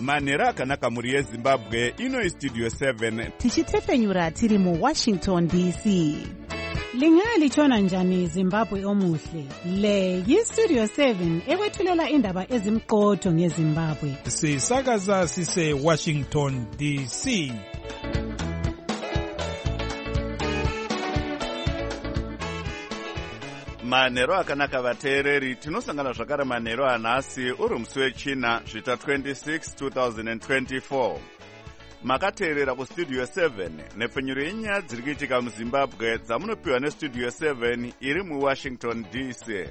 manhero akanaka mhuri yezimbabwe. Ino istudio 7 tichitefenyura tiri muWashington DC. Lingaya lichona njani Zimbabwe omuhle? Le yistudio 7 ekwethulela indaba ezimqotho ngeZimbabwe. Sisakaza sise Washington DC. manhero akanaka vateereri, tinosangana zvakare manhero anhasi uri musi wechina zvita 26 2024. makateerera kustudio 7 nepfenyuro yenyaya dziri kuitika muzimbabwe dzamunopiwa nestudio 7 iri muwashington DC.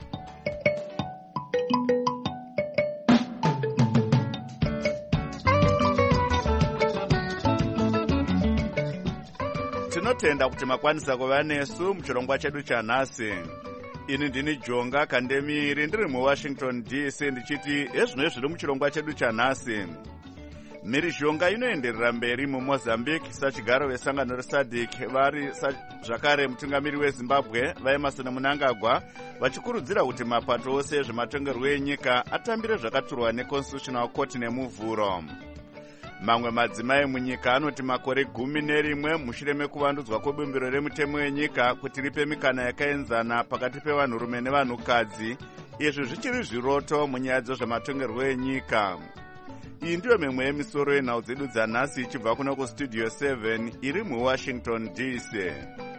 tinotenda kuti makwanisa kuva nesu muchirongwa chedu chanhasi. ini ndini Jonga Kandemiri ndiri muwashington DC ndichiti ezvino zviri muchirongwa chedu chanhasi. mhirizhonga inoenderera mberi mumozambique sachigaro vesangano resadc vari zvakare mutungamiri wezimbabwe vaEmmerson Mnangagwa vachikurudzira kuti mapato ose ezvematongerwo enyika atambire zvakaturwa neconstitutional court nemuvhuro. mamwe madzimai munyika anoti makore 11 mushure mekuvandudzwa kwebumbiro remutemo wenyika kuti ripe mikana yakaenzana pakati pevanhurume nevanhukadzi, izvi zvichiri zviroto munyaya dzezvematongerwo enyika. iyi ndiyo mimwe yemisoro yenhau dzedu dzanhasi ichibva kuno kustudio 7 iri muwashington DC.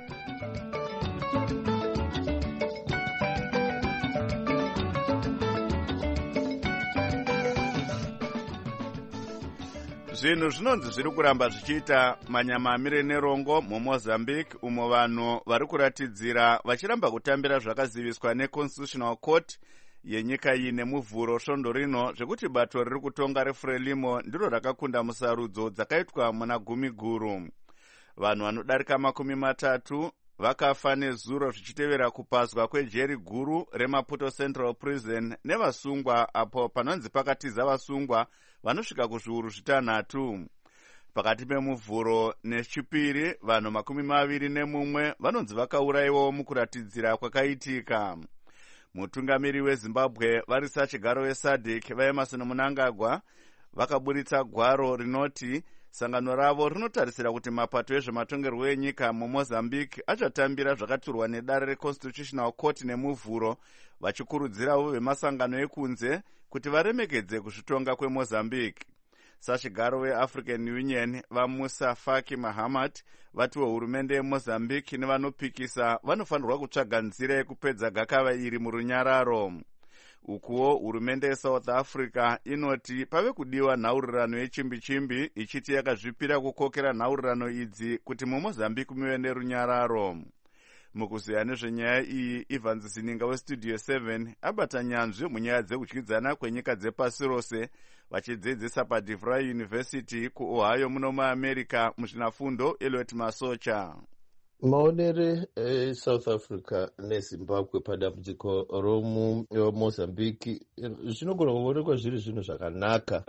zvinhu zvinonzi zviri kuramba zvichiita manyamamire nerongo mumozambique, umo vanhu vari kuratidzira vachiramba kutambira zvakaziviswa neconstitutional court yenyika iyi nemuvhuro svondo rino zvekuti bato riri kutonga reFrelimo ndiro rakakunda musarudzo dzakaitwa muna gumi guru. vanhu vanodarika 30 vakafa nezuro zvichitevera kupazwa kwejeri guru reMaputo Central Prison nevasungwa, apo panonzi pakatiza vasungwa vanosvika kuzviuru 6. pakati pemuvhuro nechipiri vanhu 21 vanonzi vakaurayiwawo mukuratidzira kwakaitika. mutungamiri wezimbabwe vari sachigaro wesadc vaEmmerson Mnangagwa vakaburitsa gwaro rinoti sangano ravo rinotarisira kuti mapato ezvematongerwo enyika mumozambique achatambira zvakaturwa nedare reconstitutional court nemuvhuro, vachikurudzirawo vemasangano ekunze kuti varemekedze kuzvitonga kwemozambique. sachigaro weAfrican Union vaMusa Faki Mahamat vatiwo hurumende yeMozambique nevanopikisa vanofanirwa kutsvaga nzira yekupedza gakava iri murunyararo. ukuwo hurumende yeSouth Africa inoti pave kudiwa nhaurirano yechimbi-chimbi, ichiti yakazvipira kukokera nhaurirano idzi kuti muMozambique muve nerunyararo. mukuziya nezvenyaya iyi, Ivan Zininga westudio 7 abata nyanzvi munyaya dzekudyidzana kwenyika dzepasi rose vachidzidzisa paDeVry University kuOhio muno muAmerica muzvinafundo Elliot Masocha. maonere South Africa neZimbabwe padambudziko romuMozambique zvinogona kuonekwa zviri zvinhu zvakanaka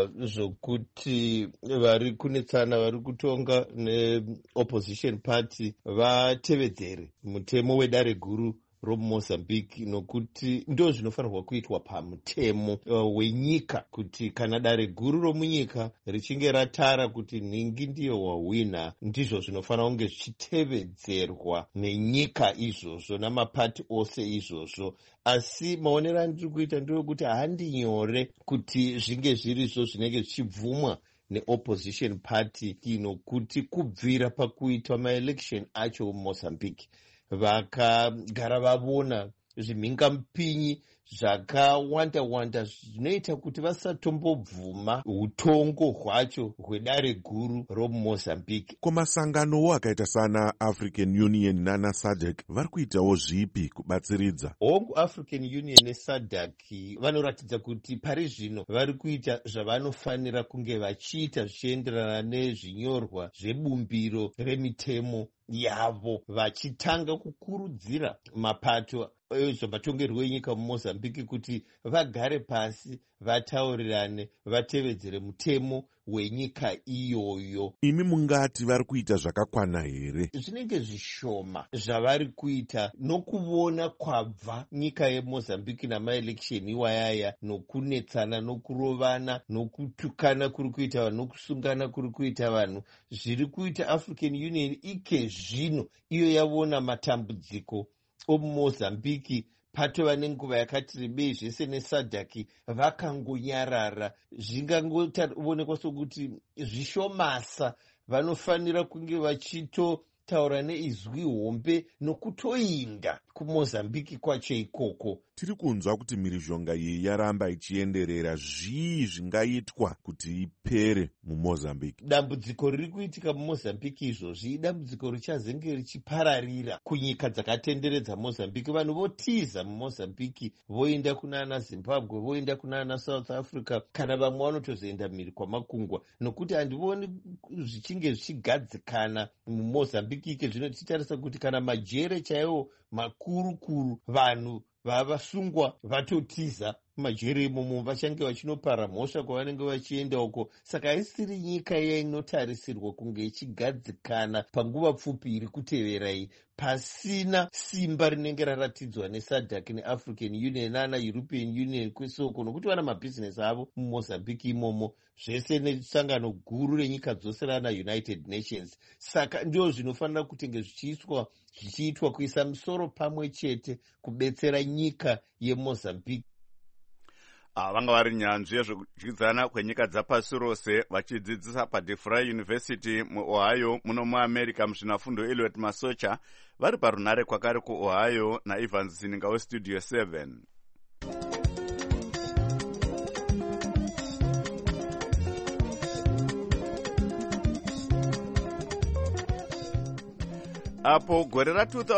zvokuti vari kunetsana vari kutonga neopposition party vatevedzere mutemo wedare guru romuMozambique, nokuti ndo zvinofanirwa kuitwa pamutemo wenyika, kuti kana dare guru romunyika richinge ratara kuti nhingi ndiyo wahwina, ndizvo zvinofanira kunge zvichitevedzerwa nenyika izvozvo namapati ose izvozvo. asi maonero andiri kuita ndewekuti handi nyore kuti zvinge zvirizvo zvinenge zvichibvumwa neopposition party, nokuti kubvira pakuitwa maelection acho muMozambique vakagara vavona zvimhingamupinyi zvakawanda zvinoita kuti vasatombobvuma utongo hwacho hwedare guru romuMozambique. Kumasanganowo akaita sana African Union nana SADC vari kuitawo zvipi kubatsiridza? hongu African Union neSADC vanoratidza kuti pari zvino vari kuita zvavanofanira kunge vachiita zvichienderana nezvinyorwa zvebumbiro remitemo yavo, vachitanga kukurudzira mapato zvematongerwo enyika mumozambique kuti vagare pasi vataurirane vatevedzere mutemo wenyika iyoyo. Imi mungati vari kuita zvakakwana here? Zvinenge zvishoma zvavari kuita nokuvona kwabva nyika yemozambique namaeleksheni iwayaya, nokunetsana, nokurovana, nokutukana kuri kuita vanhu, nokusungana kuri kuita vanhu. Zviri kuita African Union ike zvino iyo yavona matambudziko omumozambique patova nenguva yakati rebei zvese nesadhaki vakangonyarara. Zvingangoonekwa sokuti zvishomasa. Vanofanira kunge vachitotaura neizwi hombe nokutoinda kumozambique kwacho ikoko. Tiri kunzwa kuti mhirizhonga iyi yaramba ichienderera. Zvii zvingaitwa kuti ipere mumozambique? Dambudziko riri kuitika mumozambique izvozvi idambudziko richazenge richipararira kunyika dzakatenderedza mozambique. Vanhu votiza mumozambique voenda kunana Zimbabwe, voenda kunana South Africa, kana vamwe vanotozoenda mhiri kwamakungwa, nokuti handioni zvichinge zvichigadzikana mumozambique ike zvino. Tichitarisa kuti kana majere chaiwo makuru vanhu vavasungwa vatotiza majere imomo, vachange vachinopara mhosva kwavanenge vachienda uko. Saka isiri nyika inotarisirwa kunge ichigadzikana panguva pfupi iri kutevera iyi pasina simba rinenge raratidzwa nesadhaki neAfrican Union nana European Union kwesoko, nokuti vana mabhizinesi avo mumozambique imomo, zvese nesangano guru renyika dzose rana United Nations. Saka ndio zvinofanira kutenge zvichiitwa kuisa musoro pamwe chete kubetsera nyika yemozambique. Vanga vari nyanzvi yezvekudyidzana kwenyika dzapasi rose vachidzidzisa paDeFry University muOhio muno muAmerica muzvinafundo Eliot Masocha vari parunhare kwakare kuOhio naIvans Zininga weStudio 7. Apo gore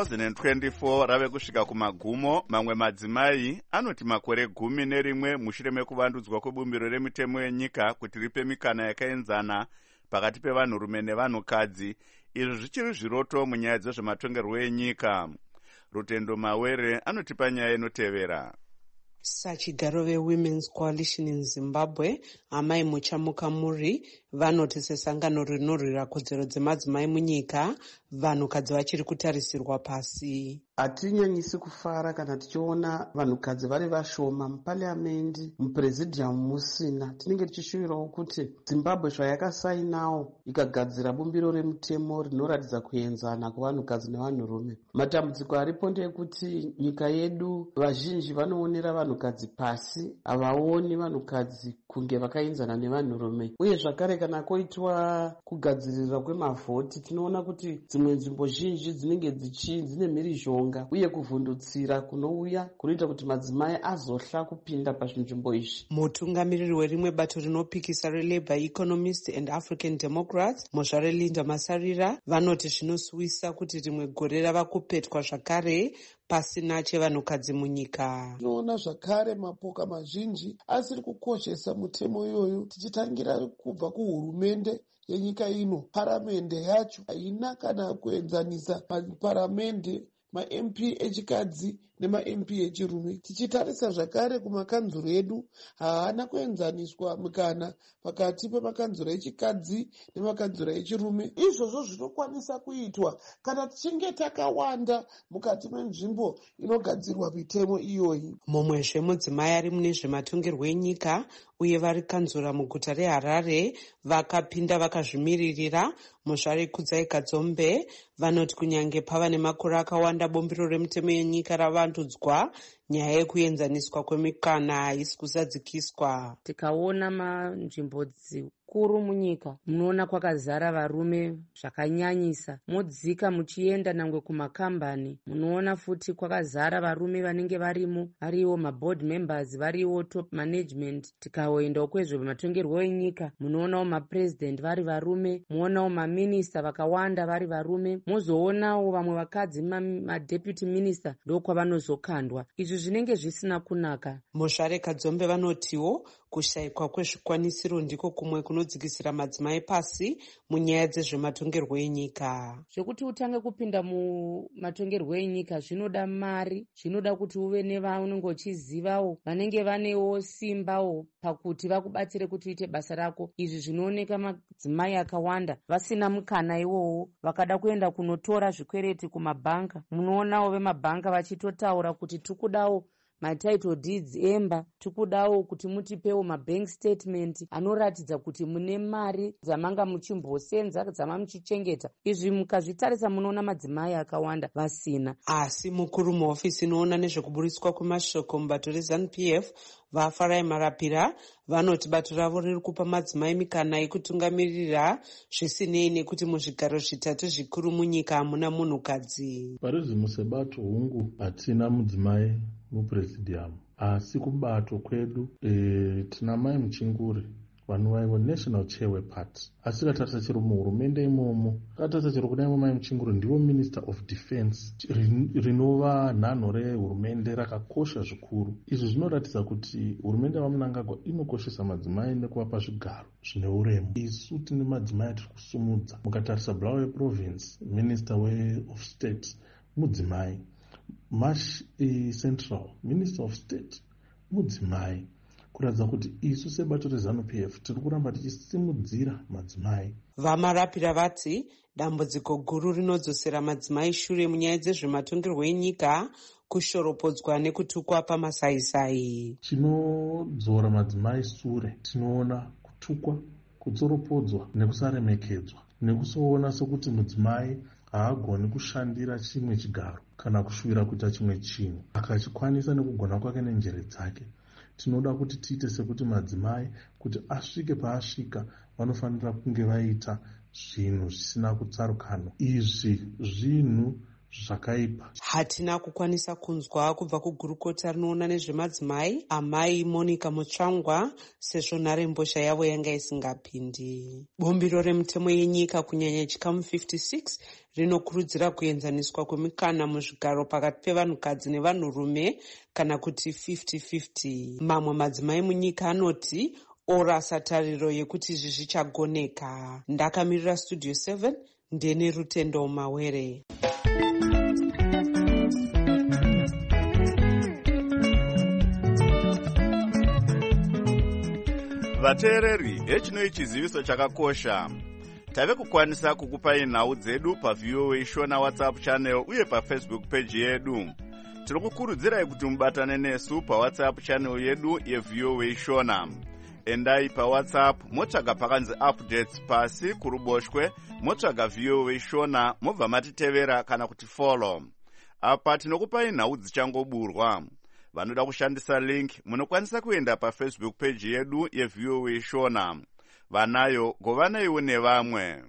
ra2024 rave kusvika kumagumo, mamwe madzimai anoti makore 11 mushure mekuvandudzwa kwebumbiro remitemo yenyika kuti ripe mikana yakaenzana pakati pevanhurume nevanhukadzi, izvo zvichiri zviroto munyaya dzezvematongerwo enyika. Rutendo Mawere anotipa nyaya inotevera. Sachigaro veWomen's Coalition in Zimbabwe, Amai Muchamuka Muri, vanoti sesangano rinorwira kodzero dzemadzimai munyika, vanhukadzi vachiri kutarisirwa pasi. Hatinyanyisi kufara kana tichiona vanhukadzi vari vashoma mupariamendi, mupresidium musina. Tinenge tichishuvirawo kuti Zimbabwe zvayakasainawo ikagadzira bumbiro remutemo rinoratidza kuenzana kuvanhukadzi nevanhurume. Matambudziko aripo ndeyekuti nyika yedu vazhinji vanoonera vanhukadzi pasi, havaoni vanhukadzi kunge vakaenzana nevanhurume. Uye zvakare kana koitwa kugadzirira kwemavhoti, tinoona kuti dzimwe nzvimbo zhinji dzinenge dzine mhirizhonga uye kuvhundutsira kunouya kunoita kuti madzimai azohla kupinda pazvinzvimbo izvi. Mutungamiriri werimwe bato rinopikisa reLabour Economists and African Democrats, Mozvare Linda Masarira, vanoti zvinosiwisa kuti rimwe gore rava kupetwa zvakare pasina chevanhukadzi munyika. Tinoona zvakare mapoka mazhinji asiri kukoshesa mutemo iyoyo, tichitangira kubva kuhurumende yenyika ino. Paramende yacho haina kana kuenzanisa paramende ma-MP echikadzi nema-MP echirume. Tichitarisa zvakare kumakanzuro edu, haana kuenzaniswa mukana pakati pemakanzuro echikadzi nemakanzuro echirume. Izvozvo zvinokwanisa kuitwa kana tichinge takawanda mukati menzvimbo inogadzirwa mitemo iyoyi. Mumwezve mudzimai ari mune zvematongerwo enyika uye vari kanzura muguta reHarare vakapinda vakazvimiririra, Mozvare Kudzai Kadzombe, vanoti kunyange pava nemakore akawanda bumbiro remutemo yenyika ravandudzwa, nyaya yekuenzaniswa kwemikana haisi kusadzikiswa. Tikaona manzvimbo zikuru munyika munoona kwakazara varume zvakanyanyisa. Modzika muchienda nangwe kumakambani munoona futi kwakazara varume vanenge varimo, variwo maboard members, variwo top management. Tikaendawo kwezvo matongerwo enyika munoonawo mapresident vari varume, muonawo maminista vakawanda vari varume, mozoonawo vamwe vakadzi madeputy minister ndokwavanozokandwa. Izvi zvinenge zvisina kunaka. Mozvare Kadzombe vanotiwo kushayikwa kwezvikwanisiro ndiko kumwe kunodzikisira madzimai pasi munyaya dzezvematongerwo enyika. Zvekuti utange kupinda mumatongerwo enyika zvinoda mari, zvinoda kuti uve nevaunenge uchizivawo vanenge vanewo simbawo pakuti vakubatsire kuti uite basa rako. Izvi zvinooneka madzimai akawanda vasina mukana iwowo, vakada kuenda kunotora zvikwereti kumabhanka. Munoonawo vemabhanka vachitotaura kuti tikudawo matitle deeds emba, tikudawo kuti mutipewo mabank statement anoratidza kuti mune mari dzamanga muchimbosenza dzama muchichengeta. Izvi mukazvitarisa munoona madzimai akawanda vasina. Asi mukuru muhofisi inoona nezvekuburiswa kwemashoko mubato reZANU-PF vaFarai Marapira vanoti bato ravo riri kupa madzimai mikana yekutungamirira zvisinei nekuti muzvigaro zvitatu zvikuru munyika hamuna munhukadzi. Parizimu sebato hungu hatina mudzimai mupresidium, asi kubato kwedu tina mai Muchinguri vanova national chair weparty. Asi katarisa chero muhurumende imomo, katarisa chero kuna imwe mai Muchinguri ndiwo minister of defense, rinova nhanho rehurumende rakakosha zvikuru. Izvi zvinoratidza kuti hurumende yaMnangagwa inokoshesa madzimai nekuvapa zvigaro zvine uremu. Isu tine madzimai tiri kusumudza. Mukatarisa Bulawayo province, minister of state mudzimai. Mash Central, Minister of State, mudzimai. Kuratidza kuti isu sebato reZANU-PF tiri kuramba tichisimudzira madzimai. VaMarapira vati dambudziko guru rinodzosera madzimai shure munyaya dzezvematongerwo enyika kushoropodzwa nekutukwa pamasaisai. Chinodzora madzimai shure tinoona kutukwa, kutsoropodzwa nekusaremekedzwa, nekusoona sokuti mudzimai haagoni kushandira chimwe chigaro kana kushuvira kuita chimwe chinhu akachikwanisa nekugona kwake nenjere dzake. Tinoda kuti tiite sekuti madzimai kuti asvike paasvika vanofanira kunge vaita zvinhu zvisina kutsarukano. Izvi zvinhu zvakaipa. Hatina kukwanisa kunzwa kubva kugurukota rinoona nezvemadzimai amai Monica Mutsvangwa sezvo nharembozha yavo yanga isingapindi. Bumbiro remutemo yenyika kunyanya chikamu 56 rinokurudzira kuenzaniswa kwemikana muzvigaro pakati pevanhukadzi nevanhurume kana kuti 50-50. Mamwe madzimai munyika anoti orasa tariro yekuti izvi zvichagoneka. Ndakamirira Studio 7 ndene Rutendo Mawere. Vateereri, hechinoi chiziviso chakakosha. Tave kukwanisa kukupai nhau dzedu paVOA Shona WhatsApp channel uye paFacebook page yedu. Tiri kukurudzirai kuti mubatane nesu paWhatsApp channel yedu yeVOA Shona. Endai paWhatsApp motsvaga pakanzi updates pasi kuruboshwe, motsvaga VOA Shona mobva matitevera kana kuti follow. Apa tinokupai nhau dzichangoburwa. Vanoda kushandisa link munokwanisa kuenda paFacebook page yedu yeVOA Shona. Vanayo govanaiwo nevamwe.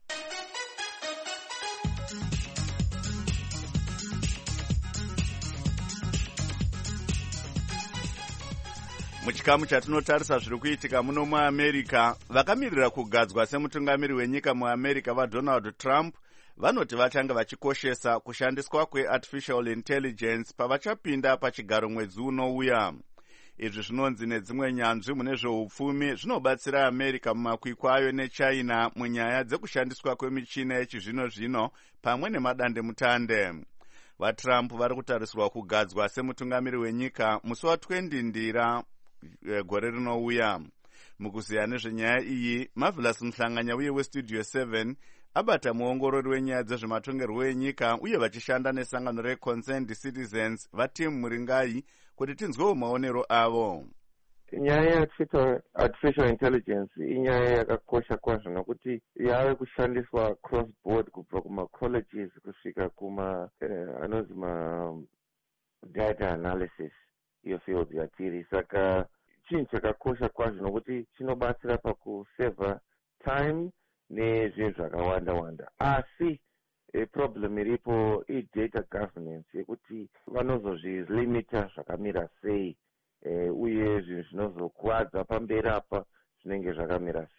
Muchikamu chatinotarisa zviri kuitika muno muAmerica, vakamirira kugadzwa semutungamiri wenyika muAmerica vaDonald Trump vanoti vachanga vachikoshesa kushandiswa kweartificial intelligence pavachapinda pachigaro mwedzi unouya. Izvi zvinonzi nedzimwe nyanzvi mune zveupfumi zvinobatsira America mumakwikwa ayo neChina munyaya dzekushandiswa kwemichina yechizvino-zvino pamwe nemadandemutande. VaTrump vari kutarisirwa kugadzwa semutungamiri wenyika musi wa20 Ndira gore rinouya. Mukuziya nezvenyaya iyi, Marvelous Mhlanganya uye weStudio 7 abata muongorori wenyaya dzezvematongerwo enyika uye vachishanda nesangano reConcerned Citizens vatimu Muringai kuti tinzwewo maonero avo. Nyaya yeartificial intelligence inyaya yakakosha kwazvo nokuti yave kushandiswa cross board kubva kumacolleges kusvika kuma anonzi data analysis iyo field yatiri. Saka chinhu chakakosha kwazvo nokuti chinobatsira pakuseva time nezvinhu zvakawanda-wanda. Asi problem iripo idata governance yekuti vanozozvilimita zvakamira sei uye zvinhu zvinozokuwadza pamberi apa zvinenge zvakamira sei.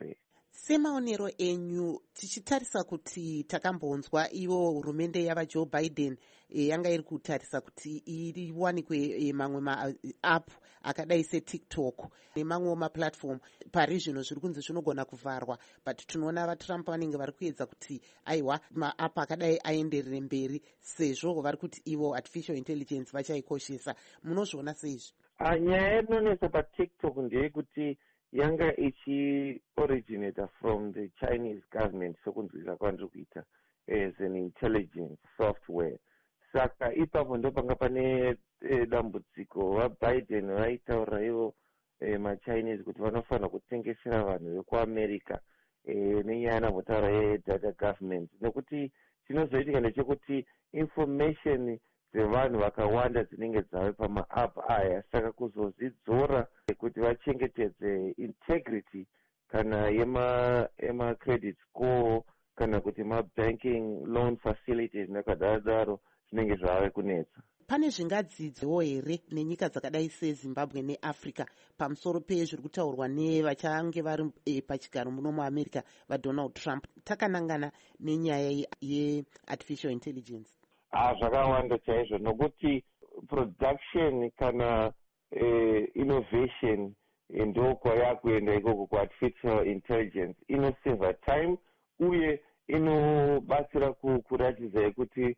Semaonero enyu tichitarisa kuti takambonzwa ivo hurumende yavaJoe Biden yanga iri kutarisa kuti iriwanikwe mamwe maapp akadai seTikTok nemamwewo maplatform pari zvino zviri kunzi zvinogona kuvharwa, but tinoona vaTrump vanenge vari kuedza kuti aiwa maapp akadai aenderere mberi sezvo vari kuti ivo artificial intelligence vachaikoshesa. Munozviona seizvi? Nyaya inonetsa paTikTok ndeyekuti yanga ichi-originator from the Chinese government, sokunzwisa kwandiri kuita, as an intelligence software. Saka ipapo ndo panga pane dambudziko. VaBiden vaitaura ivo maChinese kuti vanofanira kutengesera vanhu vekuAmerica nenyaya yanambotaura yedata government, nekuti chinozoitika ndechekuti information dzevanhu vakawanda dzinenge dzave pamaapp aya, saka kuzozidzora kuti vachengetedze integrity kana yema-credit score kana kuti ma-banking loan facilities nekadaro zvinenge zvave kunetsa. Pane zvingadzidzwewo here nenyika dzakadai seZimbabwe neAfrica pamusoro pezviri kutaurwa nevachange vari pachigaro muno muAmerica vaDonald Trump takanangana nenyaya yeartificial intelligence? Zvakawanda chaizvo, nokuti production kana innovation ndokwa yakuenda ikoko kuartificial intelligence. Inoseva time uye inobatsira kuratidza kuti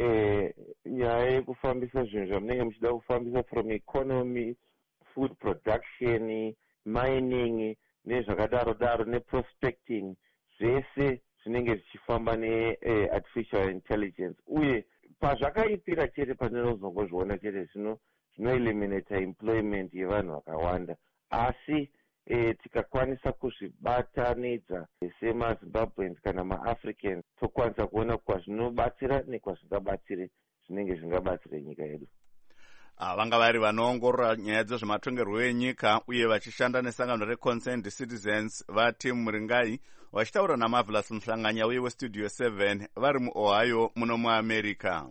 nyaya yekufambisa zvinhu zvamunenge muchida kufambisa from economy, food production, mining nezvakadaro neprospecting, zvese zvinenge zvichifamba neartificial intelligence. Uye pazvakaipira chete panozongozviona chete zvinoeliminata employment yevanhu vakawanda, asi tikakwanisa kuzvibatanidza semaZimbabweans kana maAfricans tokwanisa kuona kwazvinobatsira nekwazvingabatsire zvinenge zvingabatsire nyika yedu. Vanga vari vanoongorora nyaya dzezvematongerwo enyika uye vachishanda nesangano reConcerned Citizens vaTim Muringai vachitaura naMarvelous Mhlanganya uye weStudio 7 vari muOhio muno muAmerica.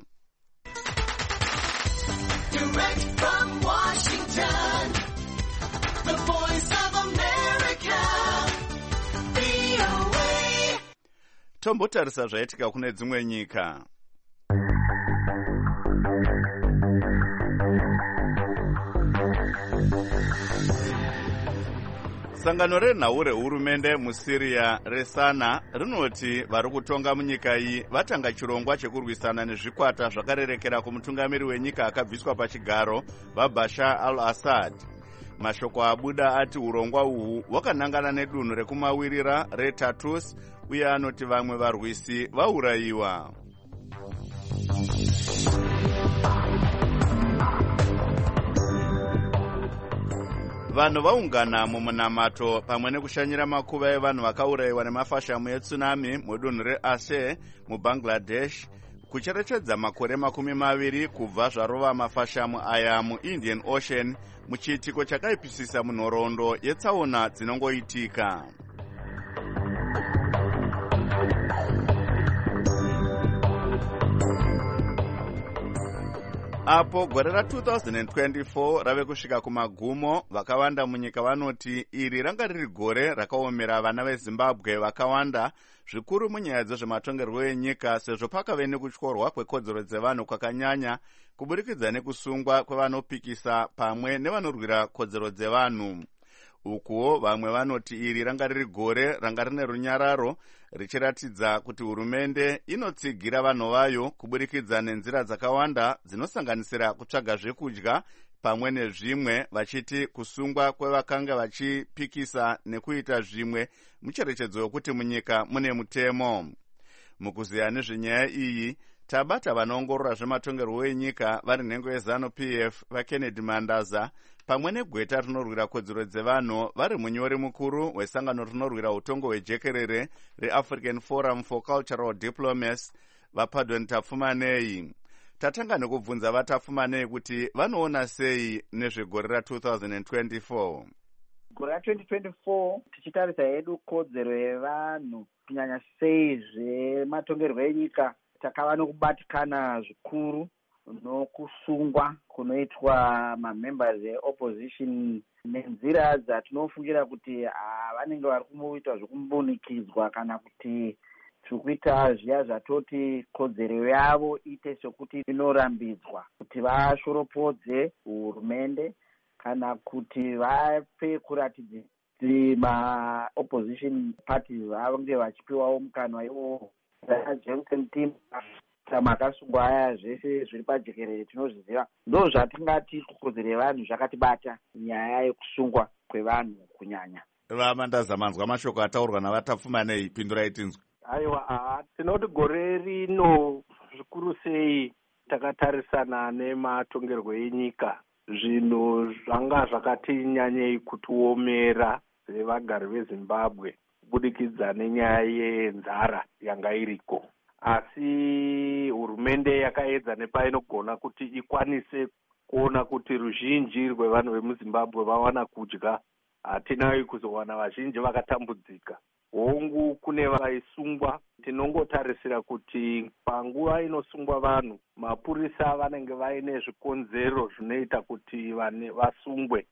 Direct from Washington, the voice of America, VOA. Tombotarisa zvaitika kune dzimwe nyika. Sangano renhau rehurumende muSyria reSana rinoti vari kutonga munyika iyi vatanga chirongwa chekurwisana nezvikwata zvakarerekera kumutungamiri wenyika akabviswa pachigaro vaBashar al-Assad. Mashoko abuda ati urongwa uhu hwakanangana nedunhu rekumawirira reTartus uye anoti vamwe varwisi vaurayiwa. Vanhu vaungana mumunamato pamwe nekushanyira makuva evanhu vakaurayiwa nemafashamu etsunami mudunhu reAceh muBangladesh kucherechedza makore 20 kubva zvarova mafashamu aya muIndian Ocean muchiitiko chakaipisisa munhoroondo yetsaona dzinongoitika. Apo gore ra2024 rave kusvika kumagumo, vakawanda munyika vanoti iri ranga riri gore rakaomera vana veZimbabwe vakawanda zvikuru munyaya dzezvematongerwo enyika, sezvo pakave nekutyorwa kwekodzero dzevanhu kwakanyanya kuburikidza nekusungwa kwevanopikisa pamwe nevanorwira kodzero dzevanhu. Ukuwo vamwe vanoti iri ranga riri gore ranga rine runyararo richiratidza kuti hurumende inotsigira vanhu vayo kuburikidza nenzira dzakawanda dzinosanganisira kutsvaga zvekudya pamwe nezvimwe, vachiti kusungwa kwevakanga vachipikisa nekuita zvimwe mucherechedzo wekuti munyika mune mutemo. Mukuziya nezvenyaya iyi tabata vanoongorora zvematongerwo enyika vari nhengo yeZanu-PF vaKennedy Mandaza pamwe negweta rinorwira kodzero dzevanhu vari munyori mukuru wesangano rinorwira utongo hwejekerere reAfrican Forum for Cultural Diplomacy vaPardon Tafumanei. Tatanga nekubvunza vaTafumanei kuti vanoona sei nezvegore ra2024. Gore ra2024 tichitarisa hedu kodzero yevanhu kunyanya sei zvematongerwo enyika takava nokubatikana zvikuru nokusungwa kunoitwa mamembers eopposition nenzira dzatinofungira kuti vanenge vari kumboita zvekumbunikidzwa kana kuti zvikuita zviya zvatoti kodzero yavo ite sekuti inorambidzwa, kuti vashoropodze hurumende kana kuti vape kuratidza kuti maopposition parties vange vachipiwawo mukanwa iwowo. Johnson team makasungwa aya zvese zviri pajekerere tinozviziva, ndo zvatingati kukodzero yevanhu zvakatibata nyaya yekusungwa kwevanhu kunyanya. Vamandaza, manzwa mashoko ataurwa navatapfumanei, pindurai tinzwe. Aiwa, tinoti gore rino zvikuru sei takatarisana nematongerwo enyika, zvinhu zvanga zvakati nyanyei kutiomera sevagari veZimbabwe kubudikidza nenyaya yenzara yanga iriko. Asi hurumende yakaedza nepainogona kuti ikwanise kuona kuti ruzhinji rwevanhu vemuZimbabwe vawana kudya. Hatinai kuzowana vazhinji vakatambudzika. Hongu kune vaisungwa, tinongotarisira kuti panguva inosungwa vanhu, mapurisa vanenge vaine zvikonzero zvinoita kuti vasungwe.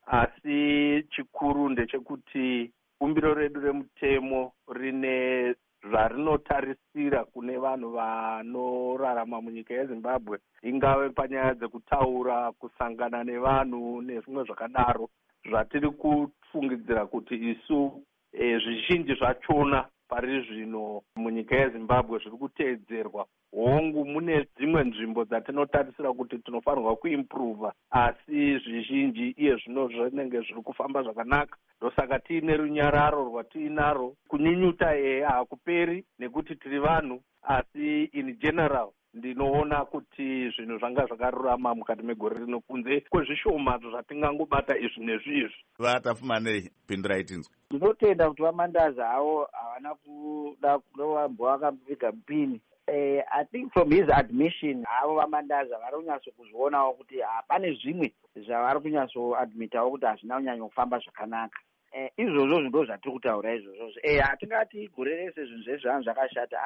Asi chikuru ndechekuti bumbiro redu remutemo rine zvarinotarisira kune vanhu vanorarama munyika yeZimbabwe, ingave panyaya dzekutaura, kusangana nevanhu nezvimwe zvakadaro, zvatiri kufungidzira kuti isu zvizhinji zvachona pari zvino munyika yeZimbabwe zviri kuteedzerwa. Hongu mune dzimwe nzvimbo dzatinotarisira kuti tinofanirwa kuimprova, asi zvizhinji iye zvino zvinenge zviri kufamba zvakanaka. Ndosaka tiine runyararo rwatiinaro. Kunyunyuta hakuperi nekuti tiri vanhu, asi in general ndinoona kuti zvinhu zvanga zvakarurama mukati megore rino, kunze kwezvishoma zvatingangobata izvi nezvizvi. Vatapfumanei, pindurai tinzwe. Ndinotenda kuti vamandaza havo havana kuda kuvambwa vakapiga mupini. I think from his admission, havo vamandaza vari kunyatsokuzvionawo kuti pane zvimwe zvavari kunyatsoadmitawo kuti hazvina kunyanya kufamba zvakanaka. Izvozvo ndo zvatiri kutaura izvozvo. Hatingati gore rese zvinhu zvezvanhu zvakashata.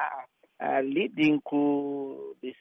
Leading to the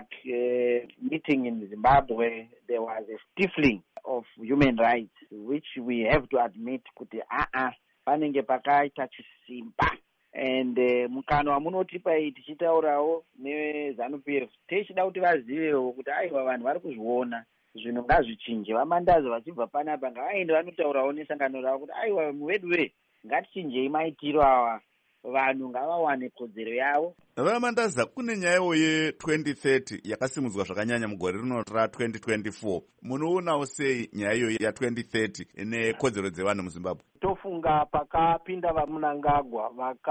SADC meeting in Zimbabwe, there was a stifling of human rights, which we have to admit kuti panenge pakaita chisimba. And mukano wamunotipa tichitaurawo neZANU-PF tichida kuti vazivewo kuti aiwa vanhu vari kuzviona zvinhu ngazvichinje. Vamandaza vachibva panapa ngavaende vanotaurawo nesangano ravo kuti aiwa muvedu ngatichinjei maitiro awa, vanhu ngavawane kodzero yavo. Vamandaza, kune nyayawo ye2030 yakasimudzwa zvakanyanya mugore rino ra2024. Munoonawo sei nyayayo ya2030 nekodzero dzevanhu muZimbabwe? Tofunga pakapinda vaMnangagwa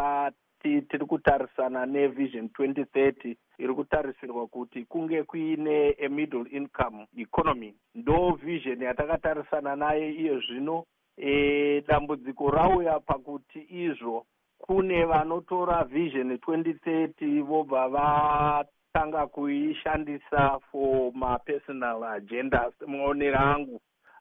vakati tiri kutarisana nevision 2030 iri kutarisirwa kuti kunge kuine a middle income economy. Ndo vision yatakatarisana naye iye zvino. Dambudziko rauya pakuti izvo kune vanotora vision 2030 vobva vatanga kuishandisa for ma-personal agenda semaonero angu.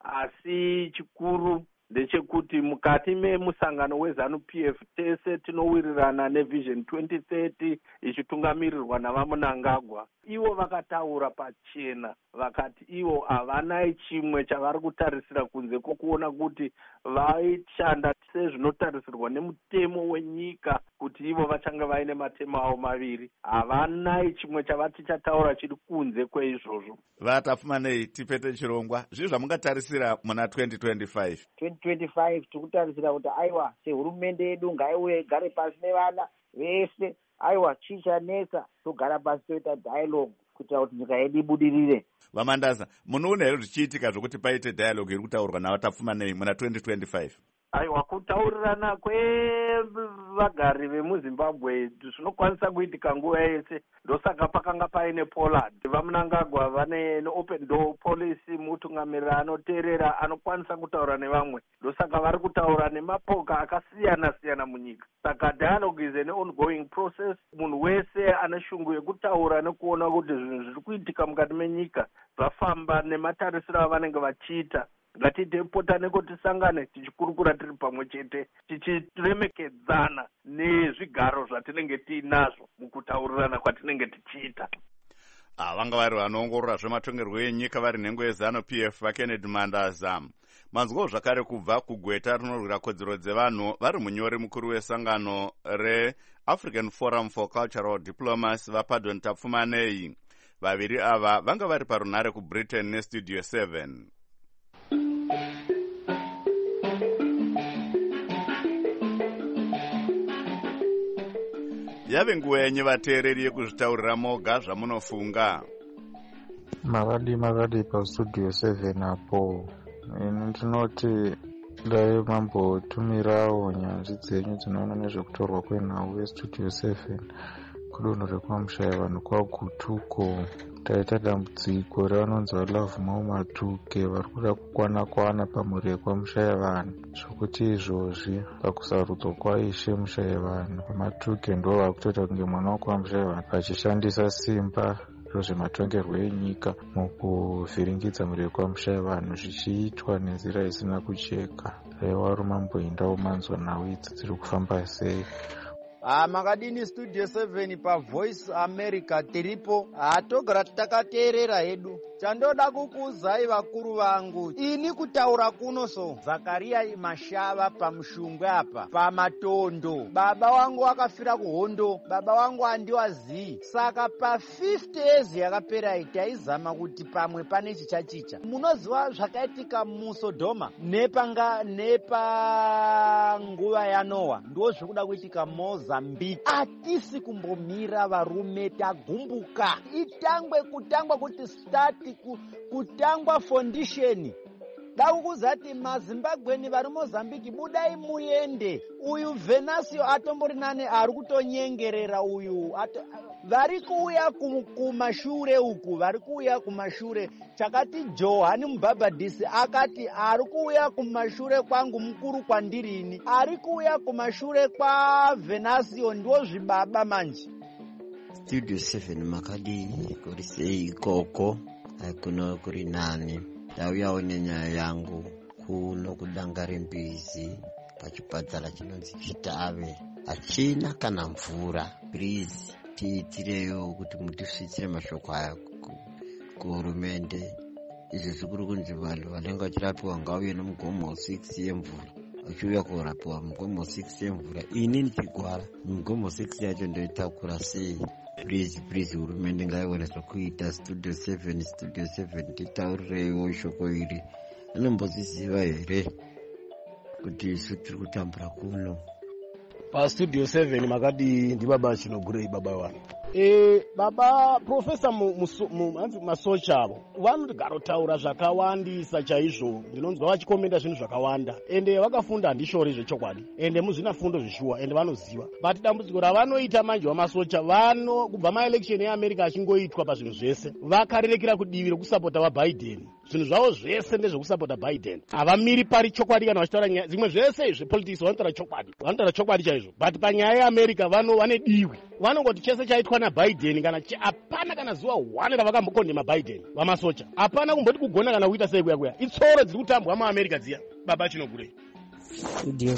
Asi chikuru ndechekuti mukati memusangano weZANU-PF tese tinowirirana nevision 2030 ichitungamirirwa navaMnangagwa. Ivo vakataura pachena vakati ivo havana chimwe chavari kutarisira kunze kwokuona kuti vaishanda sezvinotarisirwa nemutemo wenyika kuti ivo vachange vaine matemo avo maviri. Havana chimwe chavati chataura chiri kunze kweizvozvo. Vatapfumanei, tipete chirongwa. Zvii zvamungatarisira muna 2025? 2025 tikutarisira kuti aiwa sehurumende yedu ngaiuye igare pasi nevana vese. Aiwa chichanetsa togara pasi toita dialogue kuitira kuti nyika yedu ibudirire. Vamandaza, munoona here zvichiitika zvokuti paite dialogue iri kutaurwa navatapfumanei muna 2025? Aiwa, kutaurirana kwevagari vemuZimbabwe zvinokwanisa kuitika nguva yese. Ndosaka pakanga paine Poland. VaMnangagwa vane open door policy, mutungamirira anoteerera anokwanisa kutaura nevamwe. Ndosaka vari kutaura nemapoka akasiyana siyana munyika. Saka dialogue is an ongoing process. Munhu wese ane shungu yekutaura nekuona kuti zvinhu zviri kuitika mukati menyika zvafamba nematarisiro avanenge vachiita. Ngatipotane kuti tisangane tichikurukura tiri pamwe chete tichiremekedzana nezvigaro zvatinenge tiinazvo mukutaurirana kwatinenge tichiita. vanga vari vanoongorora zvematongerwo enyika vari nhengo yeZANU-PF vaKennedy Mandaza. Manzwawo zvakare kubva kugweta rinorwira kodzero dzevanhu vari munyori mukuru wesangano reAfrican Forum for Cultural Diplomacy vaPardon Tapfumanei. Vaviri ava vanga vari parunhare kuBritain neStudio 7. Yave nguva yenyu vateereri yekuzvitaurira moga zvamunofunga. Makadi paStudio 7 apo. Ndinoti dai mambotumirawo nyanzvi dzenyu dzinoona nezvekutorwa kwenhau yeStudio 7 kudonho rekwaMushaya vanhu kwaGutuko. Taita dambudziko revanonzi vaLove Mau Matuke vari kuda kukwana pamhuri yekwaMushaya vanhu, zvokuti izvozvi pakusarudzwa kwaishe Mushaya vanhu Matuke ndo vakutoita kunge mwana wekwaMushaya vanhu vachishandisa simba zvematongerwo enyika mukuvhiringidza mhuri yekwaMushaya vanhu zvichiitwa nenzira isina kucheka. Haiwa rumamboendawo manzwa nhau idzi dziri kufamba sei. Makadini Studio 7 paVoice America tiripo. Togara takateerera hedu. Chandoda kukuuzai vakuru vangu, ini kutaura kuno so Zakaria Mashava pamushungwe apa pamatondo. Baba wangu akafira kuhondo, baba wangu andiwazii. Saka pa 50 years yakapera taizama kuti pamwe pane chichachicha. Munoziva zvakaitika muSodoma nepa nguva yaNoa, ndo zvikuda kuitika Mozambique. Atisi kumbomira varume tagumbuka. Kutangwa kuti start kutangwa foundation. Daukuzati maZimbabweni vari Mozambique budai muende. Uyu Venasio atombori nane ari kutonyengerera uyu. Vari kuuya kumashure uku, vari kuuya kumashure. Chakati Johani Mubhabhadhisi akati ari kuuya kumashure kwangu mukuru kwandirini. Ari kuuya kumashure kwa Venasio ndo zvibaba manje. Studio 7 makadini kuri sei ikoko kuno kuri nani. Ndauyawo nenyaya yangu kuno kudangare mbizi pachipatara chinonzi Chitave. Hachina kana mvura. Please tiitireyo kuti mutisvitsire mashoko aya kuhurumende. Izvi zvikuru kunzi vanhu vanenge vachirapiwa ngauye nomugomo 6 yemvura. Vachiuya kurapiwa mugomo 6 yemvura. Ini ndichigwara mugomo 6 yacho ndoitakura sei. Please hurumende ngaione zvokuita. Studio 7 titaurireiwo shoko iri. Anomboziziva here kuti isu tiri kutambura kuno paStudio 7 makadi ndibaba chinogurei baba wanu. Baba Professor Masocha avo vanogara kutaura zvakawandisa chaizvo. Ndinonzwa vachikomenda zvinhu zvakawanda ende vakafunda handishori zvechokwadi ende muzvina fundo zvishuwa ende vanoziva. But dambudziko ravanoita manje vaMasocha vano kubva maelection eAmerica achingoitwa pazvinhu zvese vakarerekera kudivi rekusapota vaBiden. Zvinhu zvavo zvese ndezvekusapota Biden. Havamiri pari chokwadi kana vachitaura dzimwe zvese izvi politics vanotaura chokwadi chaizvo. But panyaya yeAmerica vane diwi. Vanongoti chese chaitwa naBiden kana hapana kana zuva 1 ravakambokondema Biden vaMasocha. Hapana kumboti kugona kana kuita sei kuya. Itsoro dziri kutambwa muAmerica dziya. Baba chinogurei. Studio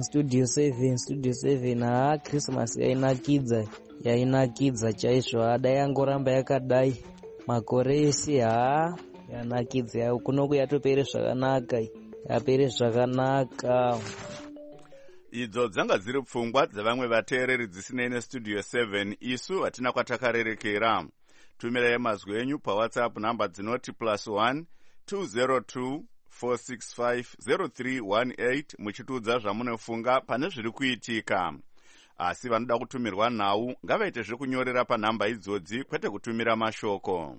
7 Christmas yainakidza chaizvo. Ada yangoramba yakadai makore ese yanakidza kuno kuyatopere zvakanaka yapere zvakanaka. Idzo dzanga dziri pfungwa dzevamwe vateereri dzisinei neStudio 7. Isu hatina kwatakarerekera. Tumirai mazwi enyu paWhatsApp namba dzinoti +1 202 465 0318 muchitiudza zvamunofunga pane zviri kuitika. Asi vanoda kutumirwa nhau ngavaite zvekunyorera panhamba idzodzi kwete kutumira mashoko.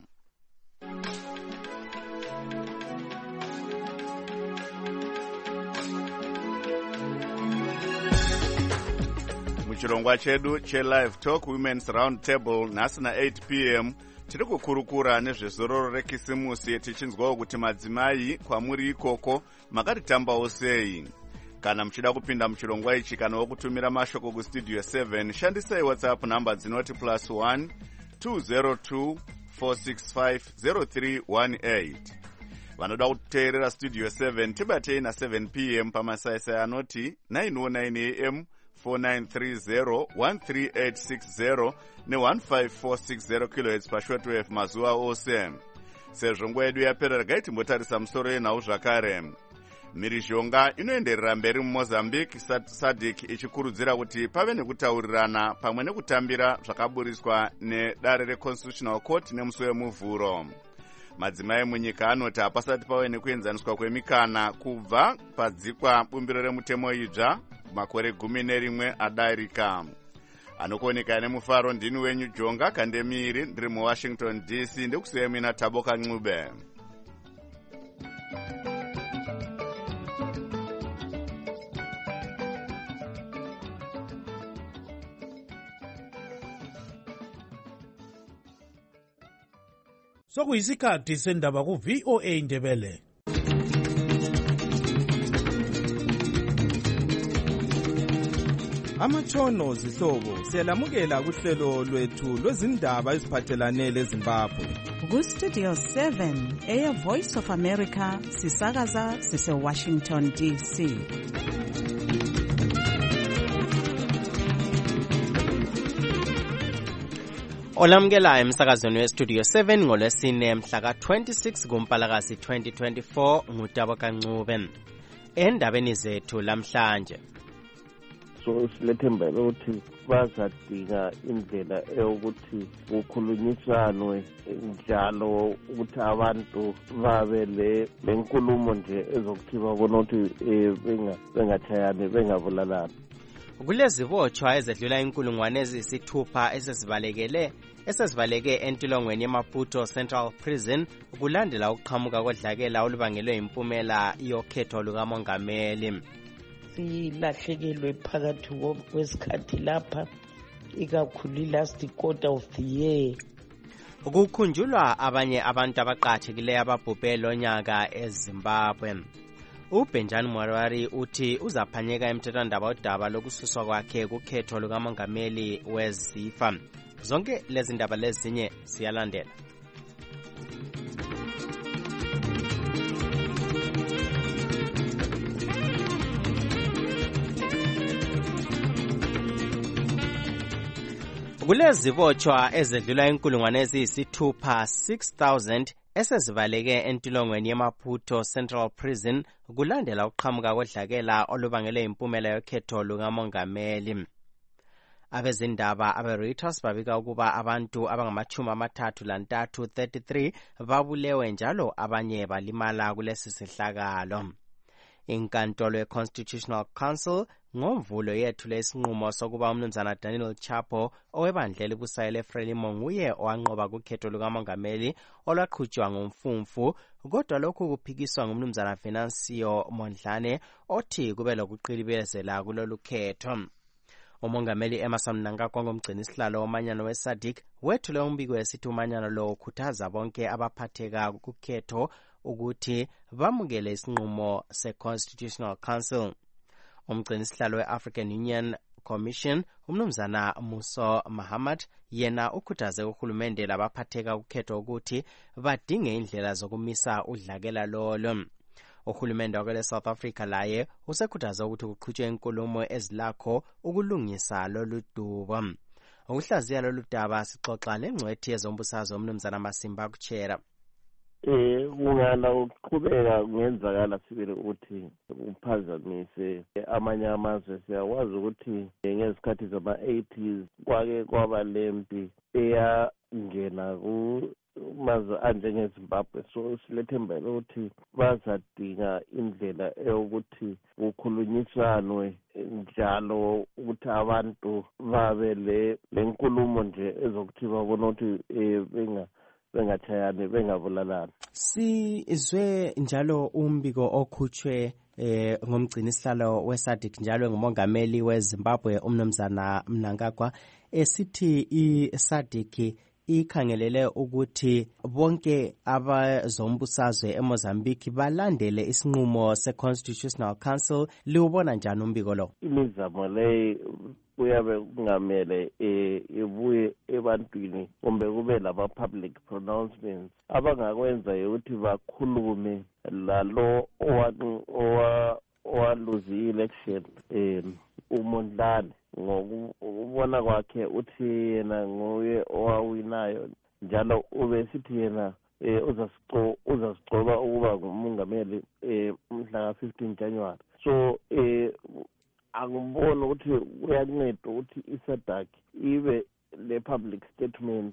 Muchirongwa chedu cheLive Talk Women's Round Table nhasi na8 p.m. tiri kukurukura nezvezororo rekisimusi tichinzwawo kuti madzimai kwamuri ikoko makaritambawo sei. Kana muchida kupinda muchirongwa ichi kana wokutumira mashoko kuStudio 7 shandisai WhatsApp namba dzinoti +1 202 465 0318. Vanoda kuteerera Studio 7 tibatei na7 p.m. pamasaisai anoti 909 a.m. 4930 13860 ne15460 kHz pashortwave mazuva ose. Sezvo nguva yedu yapera, regai timbotarisa musoro yenhau zvakare. Mhirizhonga inoenderera mberi muMozambique, SADC ichikurudzira kuti pave nekutaurirana pamwe nekutambira zvakaburiswa nedare reConstitutional Court nemusi wemuvhuro. Madzimai munyika anoti hapasati pave nekuenzaniswa kwemikana kubva padzikwa bumbiro remutemo idzva makore 11 adarika. Anokuoneka nemufaro ndini wenyu Jonga Kandemiri, ndiri muWashington DC, ndikusiye mina Taboka Ncube. Sokuyisikhathi sendaba ku-VOA Indebele. Amatshono zihlobo siyalamukela kuhlelo lwethu lwezindaba eziphathelane leZimbabwe. Ku-Studio 7 eya Voice of America sisakaza sise-Washington DC. Olamukela emsakazweni weStudio 7 ngolwesine mhla ka-26 kuMpalakazi 2024 nguTaboka Ncube. Endabeni zethu lamhlanje. So silethemba lokuthi bazadinga indlela eyokuthi kukhulunyiswanwe njalo ukuthi abantu babe lenkulumo nje ezokuthi babone ukuthi bengathayani bengabulalani. Kulezibotshwa ezedlula inkulungwane eziyisithupha esezibaleke entilongweni yeMaputo Central Prison kulandela ukuqhamuka kodlakela olubangelwe impumela yokhetho lukamongameli. Silahlekelwe phakathi kwesikhathi lapha ikakhulu last quarter of the year. Kukhunjulwa abanye abantu abaqathekileyo ababhubhe lonyaka eZimbabwe. uBenjani Mwarari uthi uzaphanyeka emthethwandaba udaba lokususwa kwakhe kukhetho lukamongameli weZifa. Zonke lezi ndaba lezinye siyalandela. Kulezibotshwa ezedlula inkulungwane eziyisithupha 6,000 esezibaleke entilongweni yeMaputo Central Prison kulandela ukuqhamuka kodlakela olubangele impumela yokhetho lukamongameli. Abezindaba abe-Reuters babika ukuba abantu abangama-33 babulewe njalo abanye balimala kulesi sehlakalo. Inkantolo ye-Constitutional Council ngomvulo yethule isinqumo sokuba umnumzana Daniel Chapo owebandla elibusayo leFrelimo nguye owanqoba kukhetho lukamongameli olwaqhutshwa ngomfumfu, kodwa lokhu kuphikiswa ngumnumzana Venancio Mondlane othi kube lokuqilibezela kulolu khetho. Umongameli Emmerson Mnangagwa ngomgcini isihlalo womanyano weSADC wethule umbiko esithi umanyano lo ukhuthaza bonke abaphatheka kukhetho ukuthi bamukele isinqumo se-Constitutional Council. Umgcini isihlalo we-African Union Commission umnumzana Muso Mahamat yena ukhuthaze uhulumende labaphatheka kukhetho ukuthi badinge indlela zokumisa udlakela lolo. Uhulumende wakwele South Africa laye usekhuthaze ukuthi kuqhutshwe inkulumo ezilakho ukulungisa lolu dubo. Ukuhlaziya lolu daba sixoxa lengcwethi yezombusazwe umnumzana Masimba Kuchera. Kungala ukuqhubeka kungenzakala sibili ukuthi uphazamise amanye amazwe. Siyakwazi ukuthi ngezikhathi zama-80s kwake kwaba lempi eyangena kumazwe anjengeZimbabwe. So silethemba lokuthi bazadinga indlela eyokuthi kukhulunyiswanwe njalo ukuthi abantu babe lenkulumo nje ezokuthi babone ukuthi bengathayani bengabulalani. Sizwe njalo umbiko okhutshwe ngomgcini isihlalo weSADC njalo ngumongameli weZimbabwe umnumzana Mnangagwa esithi iSADC ikhangelele ukuthi bonke abazombusazwe eMozambique balandele isinqumo se-Constitutional Council. Liwubona njani umbiko lo? Imizamo leyi kuyabe kungamele ibuye ebantwini kumbe kube lama-public pronouncements abangakwenza ukuthi bakhulume lalo owaluzi i-election uMondlane ngokubona kwakhe uthi yena nguye owawinayo njalo ubesithi yena uzasicoba ukuba ngumongameli mhla ka-15 January. So angiboni ukuthi kuyanceda ukuthi iSADC ibe le public statement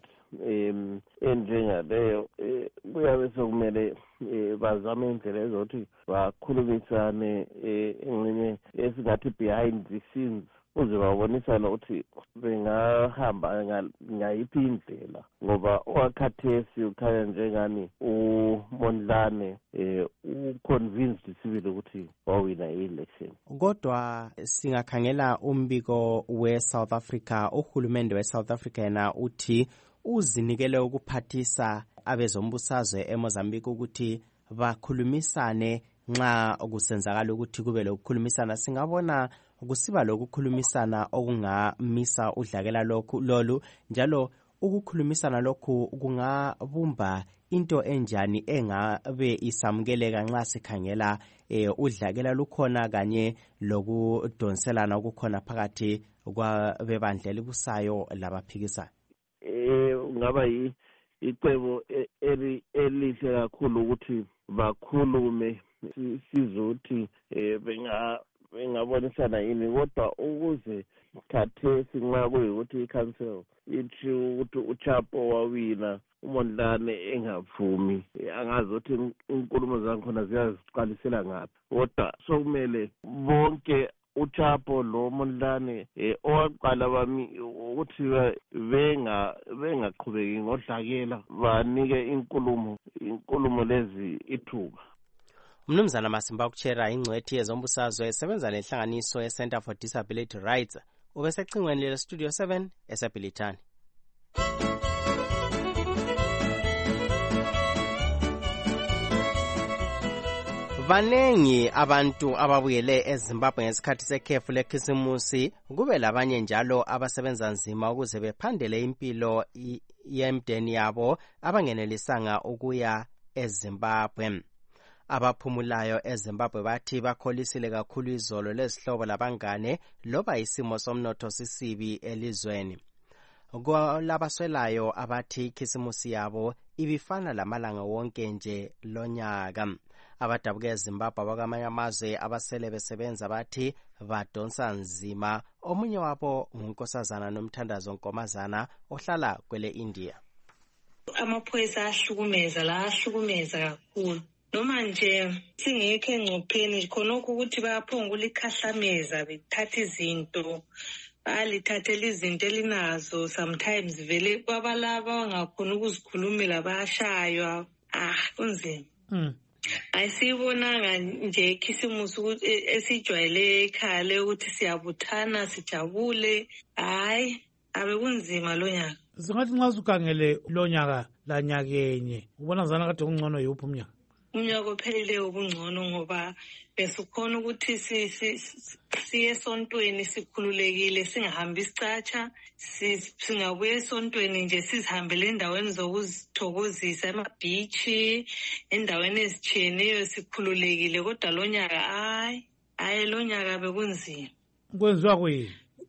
enjengaleyo. Kuyabe sokumele bazame indlela ezokuthi bakhulumisane engxenye esingathi behind the scenes uze babonisane ukuthi bengahamba ngayiphi indlela, ngoba wakhathesi ukhanya njengani uMondlane uconvinced sibili ukuthi wawina i-election. Kodwa singakhangela umbiko we-South Africa, uhulumende we-South Africa yena uthi uzinikele ukuphathisa abezombusazwe eMozambique ukuthi bakhulumisane nxa kusenzakala ukuthi kube lokukhulumisana. Singabona kusiba lokukhulumisana okungamisa udlakela lolu, njalo ukukhulumisana lokhu kungabumba into enjani engabe isamukeleka nxa sikhangela udlakela lukhona kanye lokudonselana okukhona phakathi kwabebandla elibusayo labaphikisayo. Ngaba icebo elihle kakhulu ukuthi bakhulume sizothi bengabonisana yini, kodwa ukuze khathesi nxa kuyikuthi i-council ithi ukuthi uChapo wawina uMondlane engavumi, angazi ukuthi inkulumo zankhona ziyaziqalisela ngaphi. Kodwa sokumele bonke uChapo lo Mondlane owaqala bami ukuthi bengaqhubeki ngodlakela, banike inkulumo lezi ithuba. Mnumzana Masimba Kuchera, ingcwethi yezombusazwe esebenza nenhlanganiso ye-Center for Disability Rights, ubesecingweni le-Studio 7 eseBhilitane. Banengi abantu ababuyele eZimbabwe ngesikhathi sekhefu lekhisimusi, kube labanye njalo abasebenza nzima ukuze bephandele impilo yemdeni yabo abangenelisanga ukuya eZimbabwe. Abaphumulayo eZimbabwe bathi bakholisile kakhulu izolo lezihlobo labangane loba isimo somnotho sisibi elizweni. Kulabaswelayo abathi ikhisimusi yabo ibifana lamalanga wonke nje lonyaka. Abadabuke eZimbabwe abakwamanye amazwe abasele besebenza bathi badonsa nzima. Omunye wabo ngunkosazana Nomthandazo Nkomazana ohlala kwele India. Amaphoyisa ahlukumeza kakhulu. Noma nje singekho engcopheni khonokho ukuthi bayaphungula ikhahlameza bethatha izinto balithathela izinto elinazo, sometimes vele kwabalaba bangakhona ukuzikhulumela bayashaywa. Kunzima. Ayisibonanga nje ikhisimusi ukuthi esijwayele ekhaya ukuthi siyabuthana sijabule. Hayi, abe kunzima lo nyaka. Singathi nxa ukhangele lo nyaka la nyakenye ubona zana kade kungcono yuphi umnyaka? Umnyaka ophelileyo ubungcono ngoba besikhona ukuthi siye esontweni sikhululekile, singahambi isicatsha, singabuye esontweni nje sizihambele endaweni zokuzithokozisa, ema-beach, endaweni ezitshiyeneyo sikhululekile. Kodwa lo nyaka hayi lo nyaka bekunzima. Kwenziwa kuyini?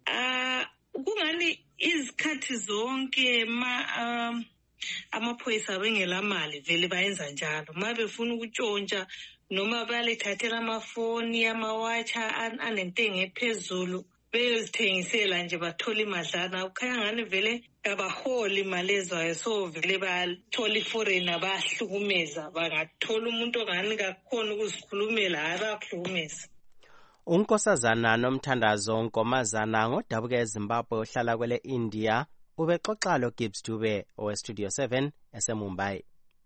Kungani izikhathi zonke amaphoyisa bengela mali vele bayenza njalo. Ma befuna ukutshontsha noma balethathela amafoni, amawatsha anentengo ephezulu beyozithengisela nje bathola imadlana. Kukhanya ngani vele abaholi imali ezwayo, so vele bathola iforeigner bahlukumeza. Bangathola umuntu ongani kakhona ukuzikhulumela, hayi bayakuhlukumeza. Unkosazana Nomthandazo Nkomazana ngodabuke eZimbabwe ohlala kwele India ubexoxa lo Gibbs Dube oweStudio 7 eseMumbai.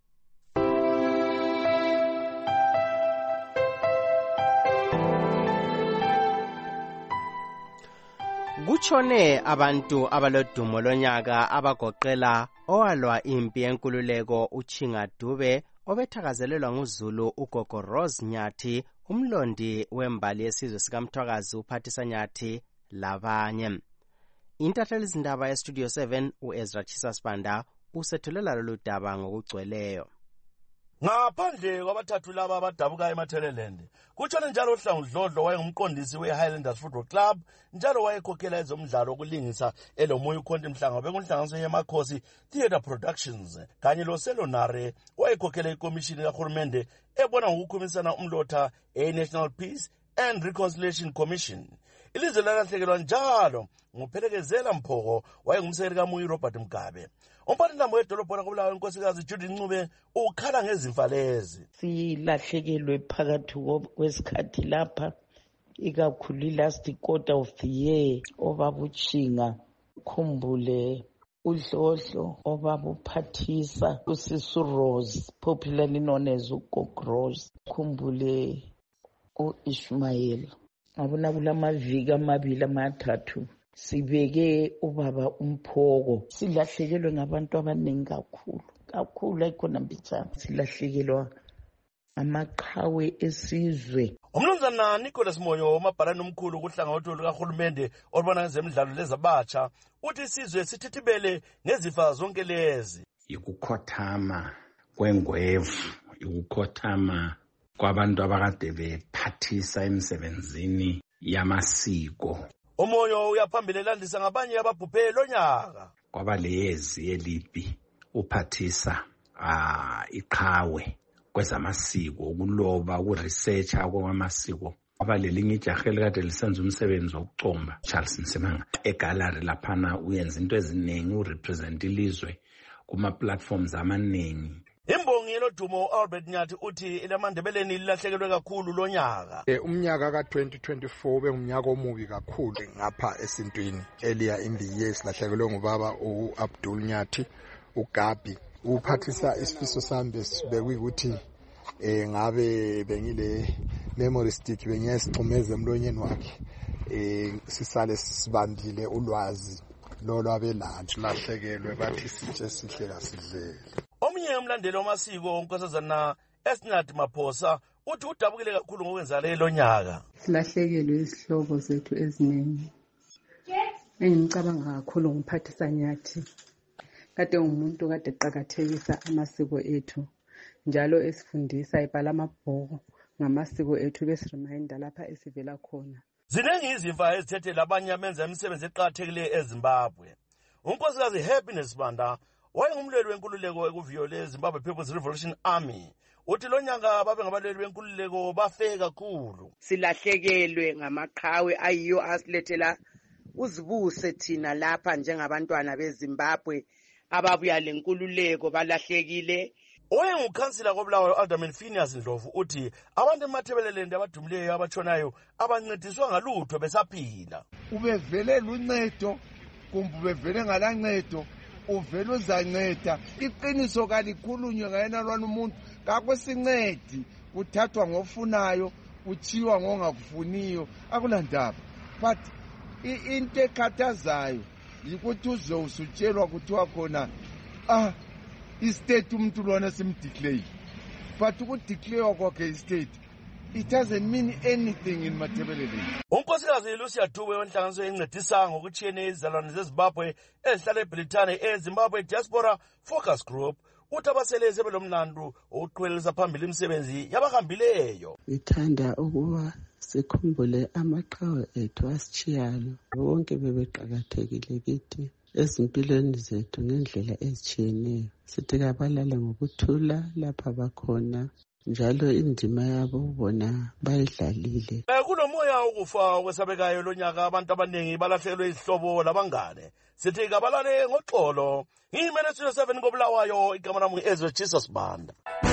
Kuchone abantu abalodumo lonyaka abagoqela owalwa impi yenkululeko uChinga Dube obethakazelelwa nguZulu uGogo Rose Nyathi, umlondi wembali yesizwe sikaMthwakazi uPhathisa Nyathi labanye. Intatheli zindaba yeStudio 7 uEzra Chisasbanda usethulela lolu daba ngokugcweleyo. Ngaphandle kwabathathu laba abadabuka eMatheleland, kutshone njalo uHlangu Dlodlo wayengumqondisi weHighlanders Football Club, njalo wayekhokhela ezomdlalo okulingisa elomoya ukhonti Mhlanga bekunhlanganiso yemakhosi Theatre Productions, kanye loSelonare wayekhokhela ikomishini kahulumende ebona ngokukhumisana umlotha e-National Peace and Reconciliation Commission. Ilizwe lalahlekelwa njalo nguphelekezela Mphoko wayengumsekeli kaMuyi Robert Mugabe. Umphathintambo wedolobho lakobulawayo unkosikazi Judy Ncube ukhala ngezimfa lezi. Silahlekelwe phakathi kwesikhathi lapha ikakhulu last quarter of the year obabutshinga khumbule uDlodlo obabuphathisa uSisu Rose popularly known as uGog Rose khumbule uIshmael. Abona kulamaviki amabili amathathu sibeke ubaba Umphoko. Silahlekelwe ngabantu abaningi kakhulu ayikhona mbitsana. Silahlekelwa amaqhawe esizwe. Umnumzana Nicholas Moyo umabhalane omkhulu kuhlangothi lukahulumende olubona ngezemidlalo lezabatsha uthi isizwe sithithibele ngezifa zonke lezi. Ukukhothama kwengwevu, ukukhothama kwabantu abakade bephathisa emsebenzini yamasiko. Umoyo uyaphambili elandisa ngabanye ababhubhe lonyaka. Kwaba leyezi elibi uphathisa iqhawe kwezamasiko, ukuloba, ukuresearcha kwamasiko. Kwaba lelinye ijahe elikade lisenza umsebenzi wokucomba Charles Nsemanga egallery laphana uyenza into eziningi urepresent ilizwe kuma platforms amaningi. Imbongi yelodumo Albert Nyathi uthi elamandebeleni lilahlekelwe kakhulu lonyaka. Umnyaka ka-2024 bengumnyaka omubi kakhulu ngapha esintwini. Earlier in the years lahlekelwe ngubaba uAbdul Nyathi uGabi. Uphathisa isifiso sami bekuyikuthi ngabe bengile memory stick bengiyasicumeza emlonyeni wakhe. Sisale sibambile ulwazi lolwabelanje lahlekelwe bathi sitshe sihle kasidlele. Omunye umlandeli wamasiko unkosazana Esnath Maphosa uthi udabukile kakhulu ngokwenza lelo nyaka. Silahlekelwe izihlobo zethu eziningi. Engicabanga kakhulu ngumphathisa Nyathi. Kade umuntu kade eqhakathekisa amasiko ethu. Njalo esifundisa ibhala amabhuku ngamasiko ethu besireminder lapha esivela khona. Zinengi izimfa ezithethe labanye amenza imisebenzi eqhakathekileyo eZimbabwe. Unkosikazi Happiness Banda wayengumlweli wenkululeko ekuViole Zimbabwe People's Revolution Army. Uthi lonyaka babe ngabalweli benkululeko bafe kakhulu. Silahlekelwe ngamaqhawe ayiyo asilethela uzibuse thina lapha njengabantwana beZimbabwe ababuya lenkululeko balahlekile. Owayengukhansila koBulawayo Alderman Phineas Ndlovu uthi abantu eMathebelelende abadumileyo abatshonayo abancediswa ngalutho besaphila. Ubevele luncedo kumbe ubevele ngalancedo uvele uzanceda. Iqiniso kalikhulunywe ngayena lwana umuntu kakwesincedi kuthathwa ngofunayo kuchiwa ngongakufuniyo akulandaba. But into ekhathazayo yikuthi uze usutshelwa kuthiwa khona istate umuntu lona simdeclare. But ukudeclare kwakhe istate it doesn't mean anything in Mathebeleleni. Unkosikazi Lucia Dube wenhlanganiso encedisa ngokutshiyene izizalwane zeZimbabwe ezihlala eBritane eZimbabwe Diaspora Focus Group uthi abaselezi belomlandu ukuqhubekisa phambili imisebenzi yabahambileyo. Ngithanda ukuba sikhumbule amaqhawe ethu asitshiyayo bonke bebeqhakathekile kithi ezimpilweni zethu ngendlela ezitshiyeneyo. Sithi kabalale ngokuthula lapha bakhona. Njalo indima yabo bona bayidlalile. Kunomoya ukufa okwesabekayo lonyaka abantu abaningi balahlekelwe izihlobo labangane. Sithi kabalale ngoxolo. Ngimene Studio 7 koBulawayo igama lami Ezra Jesus Banda.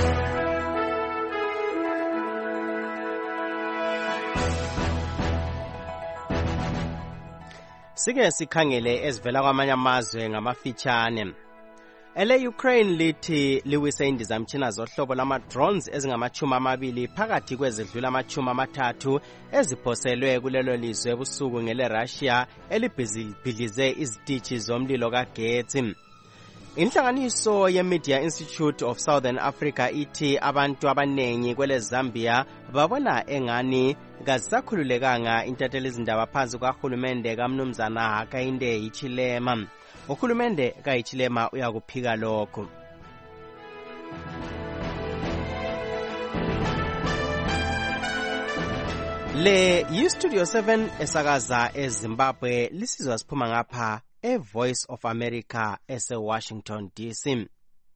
Sike sikhangele ezivela kwamanye amazwe ngamafitshane. Ukraine lithi liwise indizamtshina zohlobo lama-drones ezingama-20 phakathi kwezidlula ama-30 eziphoselwe kulelo lizwe ebusuku ngele-Russia elibhidlize izitishi zomlilo kagetsi. Inhlanganiso ye-Media Institute of Southern Africa ithi abantu abanengi kwele Zambia babona engani kazisakhululekanga intatheli izindaba phansi kahulumende kaMnumzana Hakainde Hichilema. Uhulumende kaHichilema uyakuphika lokho. Le yi-Studio 7 esakaza eZimbabwe lisizwa siphuma ngapha e-Voice of America ese-Washington DC.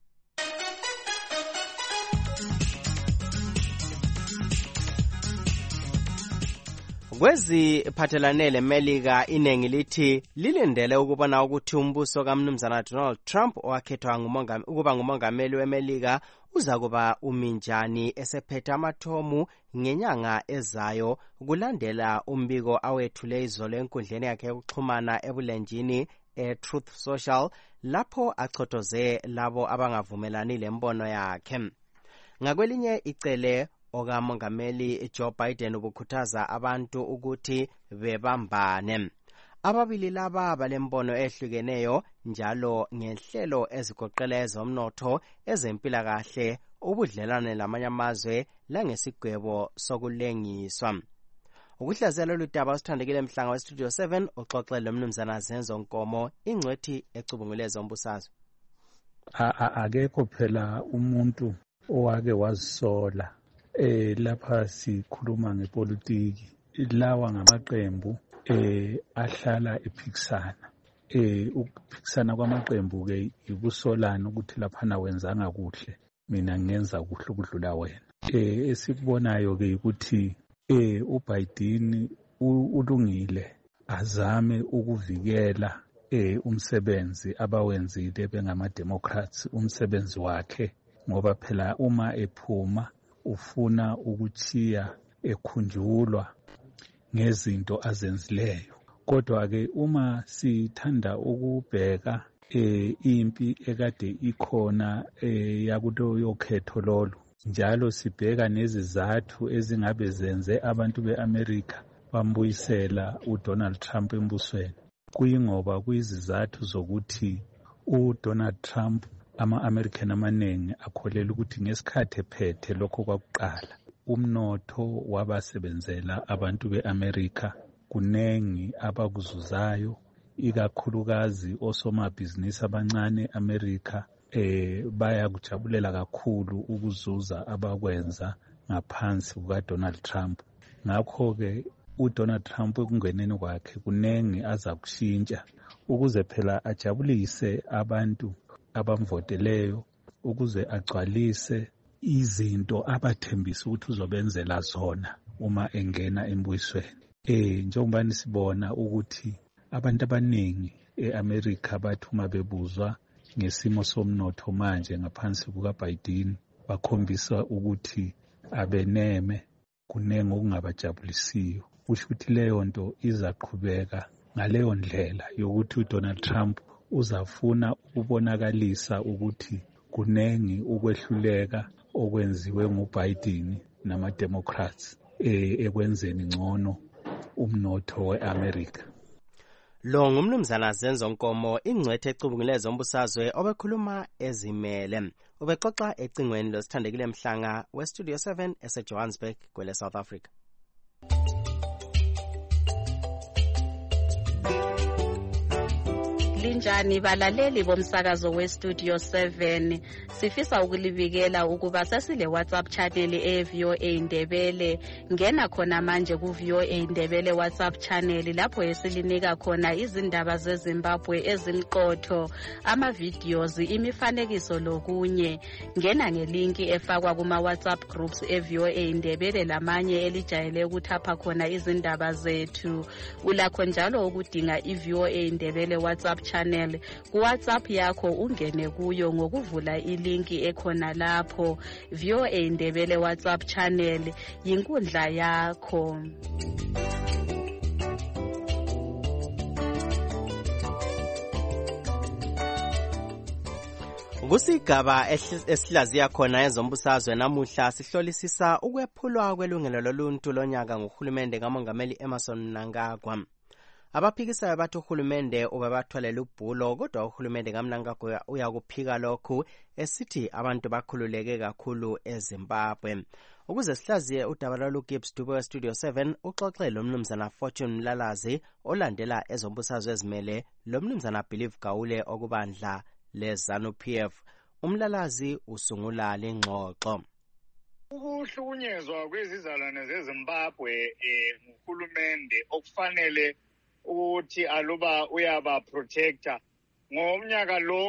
Kweziphathelane leMelika iningi lithi lilindele ukubona ukuthi umbuso kaMnumzana Donald Trump owakhethwa ukuba ngumongameli weMelika uza kuba uminjani esephethe amathomu ngenyanga ezayo kulandela umbiko awethule izolo enkundleni yakhe yokuxhumana ebulenjini eTruth Social lapho achothoze labo abangavumelani lembono yakhe. Ngakwelinye icele okamongameli Joe Biden ubukhuthaza abantu ukuthi bebambane. Ababili laba balembono ehlukeneyo njalo ngenhlelo ezigoqela ezomnotho, ezempilakahle, ubudlelwane lamanye amazwe langesigwebo sokulengiswa. Ukuhlazela ludaba usithandekile Mhlanga weStudio 7 uxoxele lomnumzana Zenzo Nkomo ingcwethi ecubungule zombusazwe. Akekho phela umuntu owake wazisola lapha sikhuluma ngepolitiki lawa ngamaqembu ahlala ephikisana. Ukuphikisana kwamaqembu ke ikusolana ukuthi laphana wenzanga kuhle, mina ngenza kuhle ukudlula wena. Esikubonayo ke ukuthi uBiden ulungile azame ukuvikela umsebenzi abawenzile bengama-Democrats umsebenzi wakhe, ngoba phela uma ephuma ufuna ukuthiya ekhunjulwa ngezinto azenzileyo. Kodwa ke uma sithanda ukubheka impi ekade ikhona yakulo yokhetho lolu, njalo sibheka nezizathu ezingabe zenze abantu beAmerica bambuyisela uDonald Trump embusweni, kuyingoba kuyizizathu zokuthi uDonald Trump ama-American amaningi akholela ukuthi ngesikhathi ephethe lokho kwakuqala umnotho wabasebenzela abantu beAmerica, kunengi abakuzuzayo, ikakhulukazi osomabhizinisi abancane eAmerica bayakujabulela kakhulu ukuzuza abakwenza ngaphansi kukaDonald Trump. Ngakho-ke uDonald Trump ekungeneni kwakhe kunengi aza kushintsha ukuze phela ajabulise abantu abamvoteleyo, ukuze agcwalise izinto abathembisa ukuthi uzobenzela zona uma engena embuyisweni. Njengoba sibona ukuthi abantu abaningi eAmerica bathi uma bebuzwa ngesimo somnotho manje ngaphansi kukaBiden bakhombisa ukuthi abeneme, kunengi okungabajabulisiyo. Kusho ukuthi leyo nto izaqhubeka ngaleyo ndlela yokuthi uDonald Trump uzafuna ukubonakalisa ukuthi kunengi ukwehluleka okwenziwe nguBiden nama-Democrats ekwenzeni ngcono umnotho weAmerica. Lo ngumnumzana Zenzo Nkomo ingcwethe ecubungule zombusazwe obekhuluma ezimele. Ubexoxa ecingweni losithandekile Mhlanga weStudio 7 eseJohannesburg kwele South Africa. Linjani balaleli bomsakazo weStudio 7, sifisa ukulibikela ukuba sesile WhatsApp channel eVOA Indebele. Ngena khona manje kuVOA Indebele WhatsApp channel lapho esilinika khona izindaba zeZimbabwe ezimqotho, ama-videos, imifanekiso lokunye. Ngena ngelinki efakwa kuma WhatsApp groups eVOA Indebele lamanye elijayele ukuthapha khona izindaba zethu. Ulakho njalo ukudinga iVOA Indebele WhatsApp channel kuWhatsApp yakho, ungene kuyo ngokuvula ilinki ekhona lapho. VOA Indebele WhatsApp channel yinkundla yakho. Kusigaba esihlaziya khona ezombusazwe namuhla sihlolisisa ukwephulwa kwelungelo loluntu lonyaka nguhulumende kamongameli Emmerson Mnangagwa. Abaphikisayo bathi uhulumende ubebathwalela ubhulo, kodwa uhulumende kaMnangagwa uyakuphika lokhu esithi abantu bakhululeke kakhulu eZimbabwe. Ukuze sihlaziye udaba lolu, Gibbs Dube weStudio 7 uxoxe lomnumzana Fortune Mlalazi olandela ezombusazwe ezimele lomnumzana Believe Gawule okubandla leZANU-PF. Umlalazi usungula lengxoxo. ukuhlukunyezwa kwezizalwane zeZimbabwe nguhulumende okufanele ukuthi aluba uyaba protector ngomnyaka lo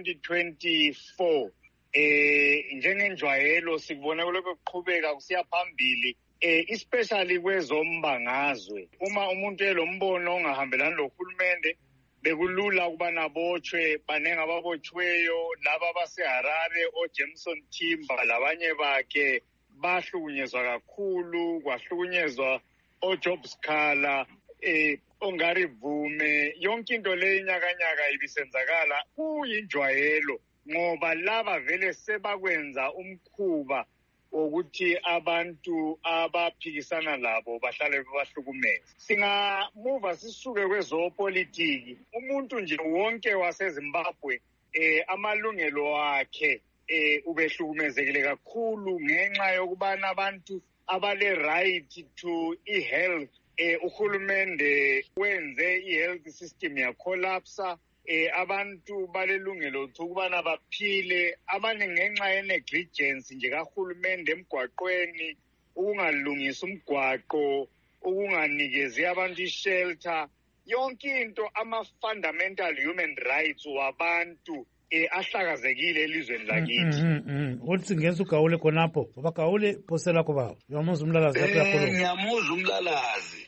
ka-2024 njengenjwayelo sikubona kulokho kuqhubeka kusiya phambili especially kwezombangazwe. Uma umuntu elombono ongahambelani lohulumende bekulula ukuba nabotshwe, banenge ababotshiweyo laba baseHarare oJameson Timber labanye bakhe bahlukunyezwa kakhulu, kwahlukunyezwa oJob Scala, Ongari Vume. Yonke into le inyakanyaka ibisenzakala kuyinjwayelo ngoba laba vele sebakwenza umkhuba ukuthi abantu abaphikisana labo bahlale bebahlukumeza. Singamuva sisuke kwezopolitiki. Umuntu nje wonke waseZimbabwe amalungelo akhe ubehlukumezekile kakhulu ngenxa yokubana abantu abale right to health. Uhulumende wenze i-health system ya collapse. Abantu balelungelo ukubana baphile, abanye ngenxa ye-negligence nje kahulumende emgwaqweni, ukungalungisa umgwaqo, ukunganikezi abantu i-shelter, yonke into ama-fundamental human rights wabantu ahlakazekile elizweni lakithi. Uthi singenza uGawule khonapho, baba Gawule phosela lakho baba. Uyamuzwa umlalazi lapho yakhuluma. Ngiyamuzwa umlalazi.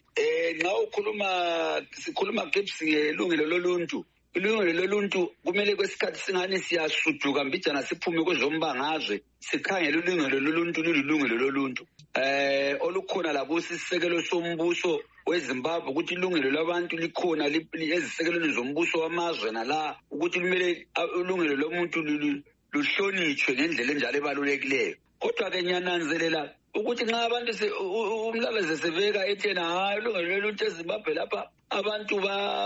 Nxa sikhuluma Gibbs ngelungelo loluntu. Ilungelo loluntu kumele kwesikhathi singane siyasuduka mbijana siphume kwezombangazwe sikhangele ilungelo loluntu lilungelo loluntu. Olukhona labo sisekelo sombuso weZimbabwe ukuthi ilungelo labantu likhona ezisekelweni zombuso wamazwe nala ukuthi kumele ilungelo lomuntu luhlonitshwe ngendlela enjalo ebalulekileyo. Kodwa ke ngiyananzelela ukuthi nxa abantu umlalazi seveka ethena hayi ilungelo loluntu eZimbabwe lapha abantu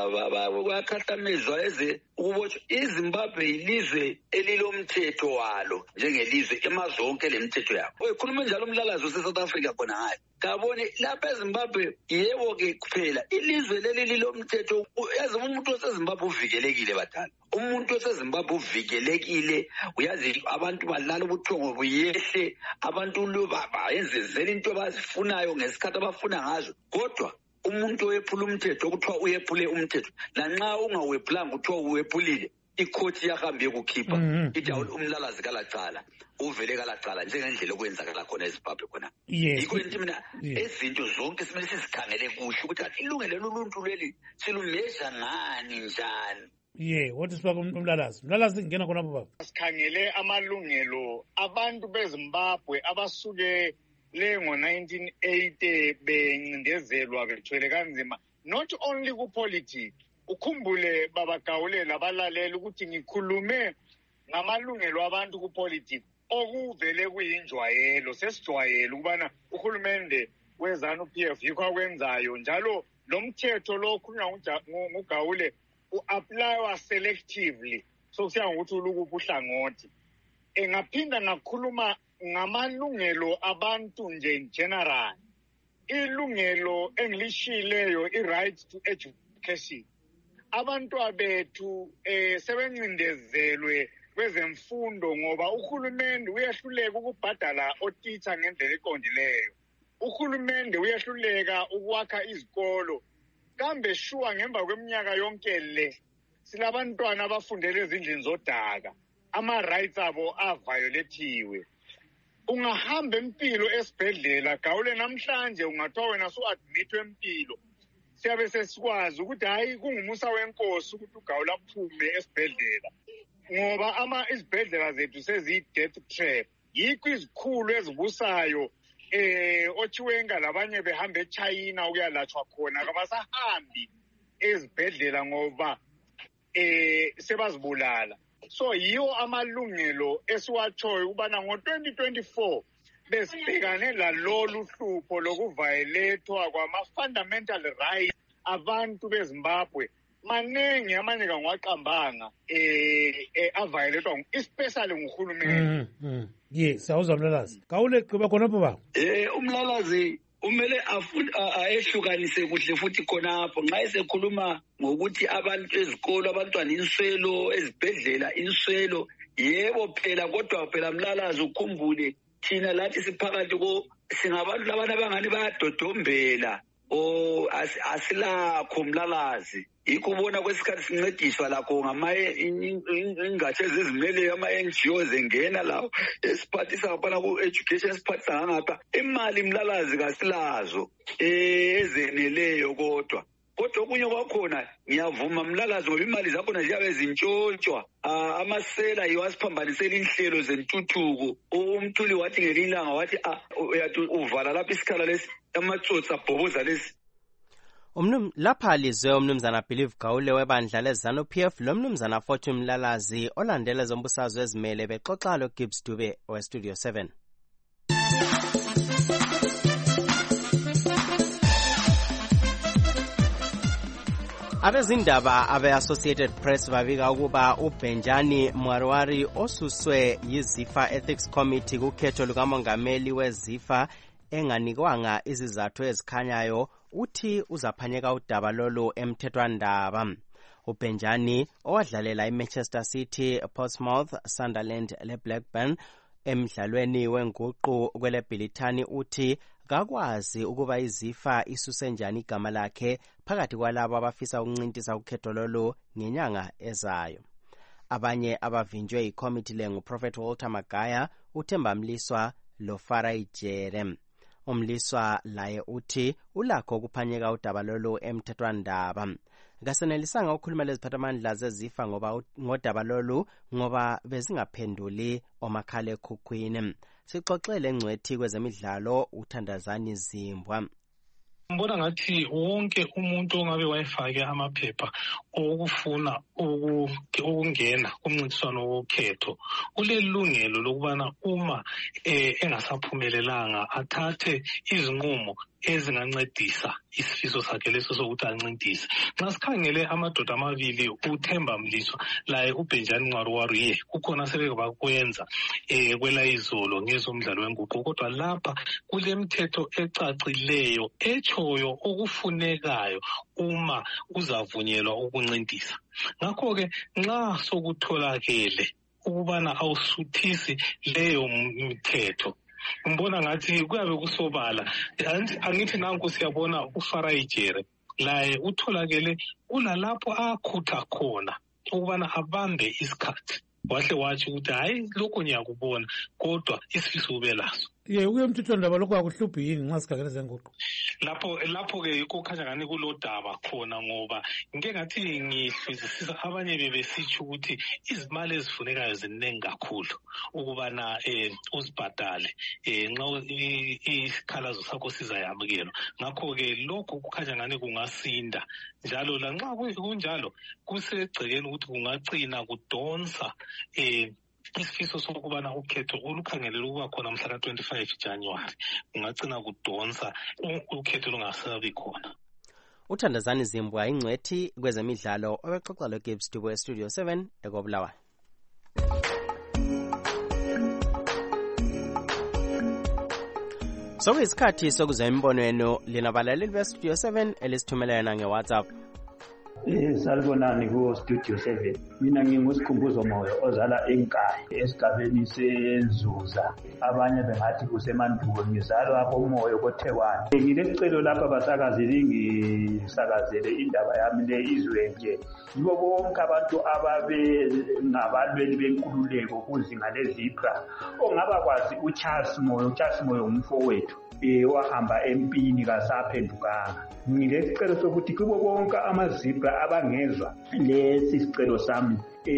bayakhahlamezwa eze ukubotshwa. iZimbabwe yilizwe elilomthetho walo njengelizwe emazwe onke lemithetho yabo. Ukhuluma njalo umlalazi waseSouth Africa khona hayi. Kabone lapha eZimbabwe yebo ke kuphela ilizwe leli lilomthetho. Yazi umuntu waseZimbabwe uvikelekile badala. Umuntu waseZimbabwe uvikelekile, uyazi abantu balala ubuthongo buyehle, abantu bayenzezela into abazifunayo ngesikhathi abafuna ngazo. Kodwa umuntu owephula umthetho kuthiwa uyephule umthetho, lanxa ungawephulanga kuthiwa uwephulile, ikhothi yahambe yokukhipha ithi umlalazi kalacala uvele kalacala njengendlela okwenzakala khona eZimbabwe khona. Yikho nje mina ezinto zonke simele sizikhangele kuhle ukuthi ilungelo loluntu leli silumeza ngani njani. What is umlalazi? Umlalazi ngena khona baba. Sikhangele amalungelo abantu beZimbabwe abasuke lengo 1980 bencindezelwa bethwele kanzima, not only ku-politics. Ukhumbule baba Gawule labalalela ukuthi ngikhulume ngamalungelo abantu ku-politics okuvele kuyinjwayelo. Sesijwayele ukubana uhulumende wezanu-PF yikho akwenzayo njalo. Lo mthetho lo okhulunywa nguGawule u-applywa selectively, so kusiya ngokuthi ulukuphi uhlangothi. Ngaphinda ngakhuluma ngamalungelo abantu nje in general. Ilungelo engilishileyo i-right to education. Abantwana bethu sebencindezelwe kwezemfundo ngoba uhulumende uyehluleka ukubhadala otitha ngendlela eqondileyo. Uhulumende uyehluleka ukwakha izikolo. Kambe shuwa ngemva kweminyaka yonke le silabantwana abafundela ezindlini zodaka, ama-rights abo avioletiwe. Ungahamba empilo esibhedlela Gawule namhlanje ungathiwa wena su-admithwe empilo, siyabe sesikwazi ukuthi hayi kungumusa wenkosi ukuthi uGawule aphume esibhedlela ngoba izibhedlela zethu seziyi-death trap. Yikho izikhulu ezibusayo oChiwenga labanye behamba eChina ukuyalatshwa khona kabasahambi ezibhedlela ngoba sebazibulala. So yiwo amalungelo esiwatshoyo ukubana ngo-2024 besibhekane lalolu hlupho lokuvayelethwa kwama-fundamental rights abantu beZimbabwe. Manengi amanye kangiwaqambanga avayelethwa especially nguhulumende. Sawuzwa umlalazi. Gawule kuba khonapho baba. Umlalazi umele ayehlukanise kuhle futhi khonapho nxa esekhuluma ngokuthi abantu ezikolo abantwana inswelo ezibhedlela inswelo yebo phela kodwa phela mlalazi ukhumbule thina lathi siphakathi singabantu labana abangani bayadodombela asilakho umlalazi. Yikho ubona kwesikhathi sincediswa lakho ingatsha ezizimeleyo ama-NGOs engena lawo esiphathisa ngapana ku-education esiphathisa ngangapha. Imali mlalazi kasilazo ezeneleyo kodwa okunye kwakhona ngiyavuma mlalazi ngoba imali zakhona ziyabe zintshontshwa. Amasela yiwo asiphambanisela inhlelo zentuthuko. Umthuli wathi ngelinye ilanga wathi uyathi uvala lapho isikhala lesi amatsotsi abhoboza lesi. Lapha lizwe umnumzana Believe Gawule webandla leZANU-PF lo mnumzana Fortune Mlalazi olandela zombusazwe ezimele bexoxa lo Gibbs Dube weStudio 7. Abezindaba abe-Associated Press babika ukuba uBenjani Mwarwari osuswe yiZIFA Ethics Committee kukhetho lukamongameli weZIFA enganikwanga izizathu ezikhanyayo uthi uzaphanyeka udaba lolu emthethwandaba. uBenjani owadlalela iManchester City, Portsmouth, Sunderland leBlackburn emdlalweni wenguqu kweleBhilithani uthi kakwazi ukuba iZIFA isuse njani igama lakhe phakathi kwalabo abafisa ukuncintisa ukhetho lolu ngenyanga ezayo. Abanye abavinjwe ikomiti lenguProfet Walter Magaya, uThemba Mliswa loFarai Jere. Umliswa laye uthi ulakho ukuphanyeka udaba lolu emthethwandaba. Ngasenelisanga ukukhuluma leziphathamandla zeZIFA ngodaba lolu ngoba bezingaphenduli omakhalekhukhwini. Sixoxele ngcwethi kwezemidlalo uThandazani Zimbwa. Mbona ngathi wonke umuntu ongabe wayefake amaphepha okufuna ukungena kumncintiswano wokhetho ulelungelo lokubana uma engasaphumelelanga athathe izinqumo ezingancedisa isifiso sakhe leso sokuthi ancintise. Nxa sikhangele amadoda amabili uThemba Mliswa laye uBenjani Mwarwari kukhona sebeke bakwenza kwela izolo ngezomdlalo wenguqu, kodwa lapha kulemithetho ecacileyo echoyo okufunekayo uma uzavunyelwa ukuncintisa. Ngakho-ke nxa sokutholakele ukubana awusuthisi leyo mithetho, mbona ngathi kuyabe kusobala. Angithi nanku siyabona uFarai Jere laye utholakele ulalapho akhutha khona ukubana abambe isikhathi. Wahle wathi ukuthi hayi lokho ngiyakubona kodwa isifiso ube laso. Kuye umthethwandaba lokho akuhluphi yini nxa sikhangele zenguqu? Lapho-ke yikho khanya ngani kulodaba khona ngoba ngike ngathi ngihluzisisa abanye bebesitsho ukuthi izimali ezifunekayo ziningi kakhulu ukubana uzibhadale nxa isikhalazo sakho sizayamukelwa. Ngakho-ke lokho kukhanya ngani kungasinda njalo lanxa kunjalo kusegcekeni ukuthi kungacina kudonsa isifiso sokubana ukhetho olukhangelele ukuba khona mhla ka-25 January kungagcina kudonsa ukhetho lungasabi khona. uThandazani Zimbwa ingcwethi kwezemidlalo obexoxa lo Gibbs Dube Studio 7 ekobulawayo. Sokuyisikhathi sokuzwa imibono yenu linabalaleli beStudio 7 elisithumelela ngeWhatsApp. Salibonani ku-Studio 7. Mina ngingusikhumbuzo moyo ozala eNkayi esigabeni seNzuza. Abanye bengathi kusemandulo ngizalwa komoyo koThekwani. Ngilesicelo lapha basakazeli ngisakazele indaba yami le izwe nje. Yibo bonke abantu ababe ngabalweli benkululeko kuzinga leZIPRA. Ongaba kwazi uCharles Moyo umfowethu. Wahamba empini kasaphendukanga. Ngilesicelo sokuthi kubo bonke amaZIPRA abangezwa lesi sicelo sami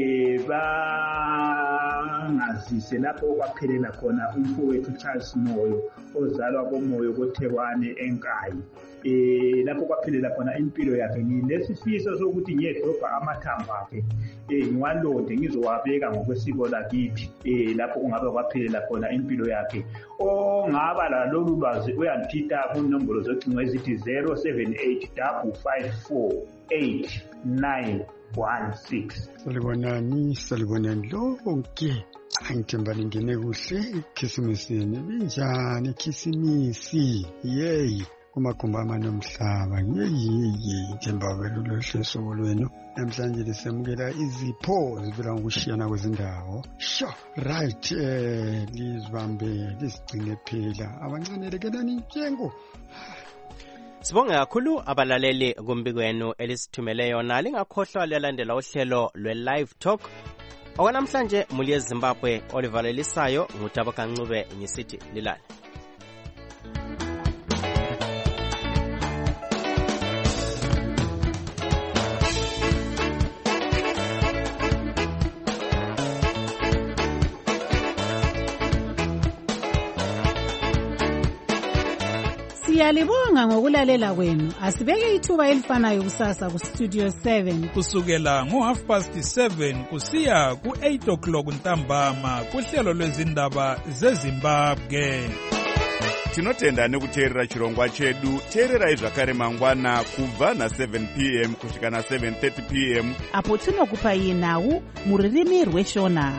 bangazise lapho kwaphelela khona umfowethu Charles Moyo ozalwa komoyo koThekwani eNkayi. Lapho kwaphelela khona impilo yakhe. Nginesifiso sokuthi ngiyedobha amathambo akhe ngiwalonde ngizowabeka ngokwesiko lakithi lapho kungabe kwaphelela khona impilo yakhe. Ongaba lalolu lwazi uyantitha kunombolo zocingo ezithi 078 Salibonani lonke. Angithemba ningene kuhle. Ikhisimisini binjani ikhisimisini? Yeyi kumagumbi amane omhlaba. Yeyeye Themba Wabelo hleso lwenu namhlanje lisemukela izipho zivela ngokushiyana kwezindawo. Sho right lizibambe lisigcine phela abancane lekelani intshengo. Sibonge kakhulu abalaleli kumbiko wenu elisithumele yona. Lingakhohlwa lelandela uhlelo lwe-Live Talk okwanamhlanje muli eZimbabwe olivalelisayo nguThabo Kancube ngisithi lilale. Siyalibonga ngokulalela kwenu. Asibeke ithuba elifanayo kusasa ku Studio 7 kusukela ngo7:30 kusiya ku8:00 ntambama kuhlelo lwezindaba zeZimbabwe. Tinotenda nekuteerera chirongwa chedu. Teererai zvakare mangwana kubva na7 p.m. kusvika na7:30 p.m. apo tinokupai nhau muririmi rweshona.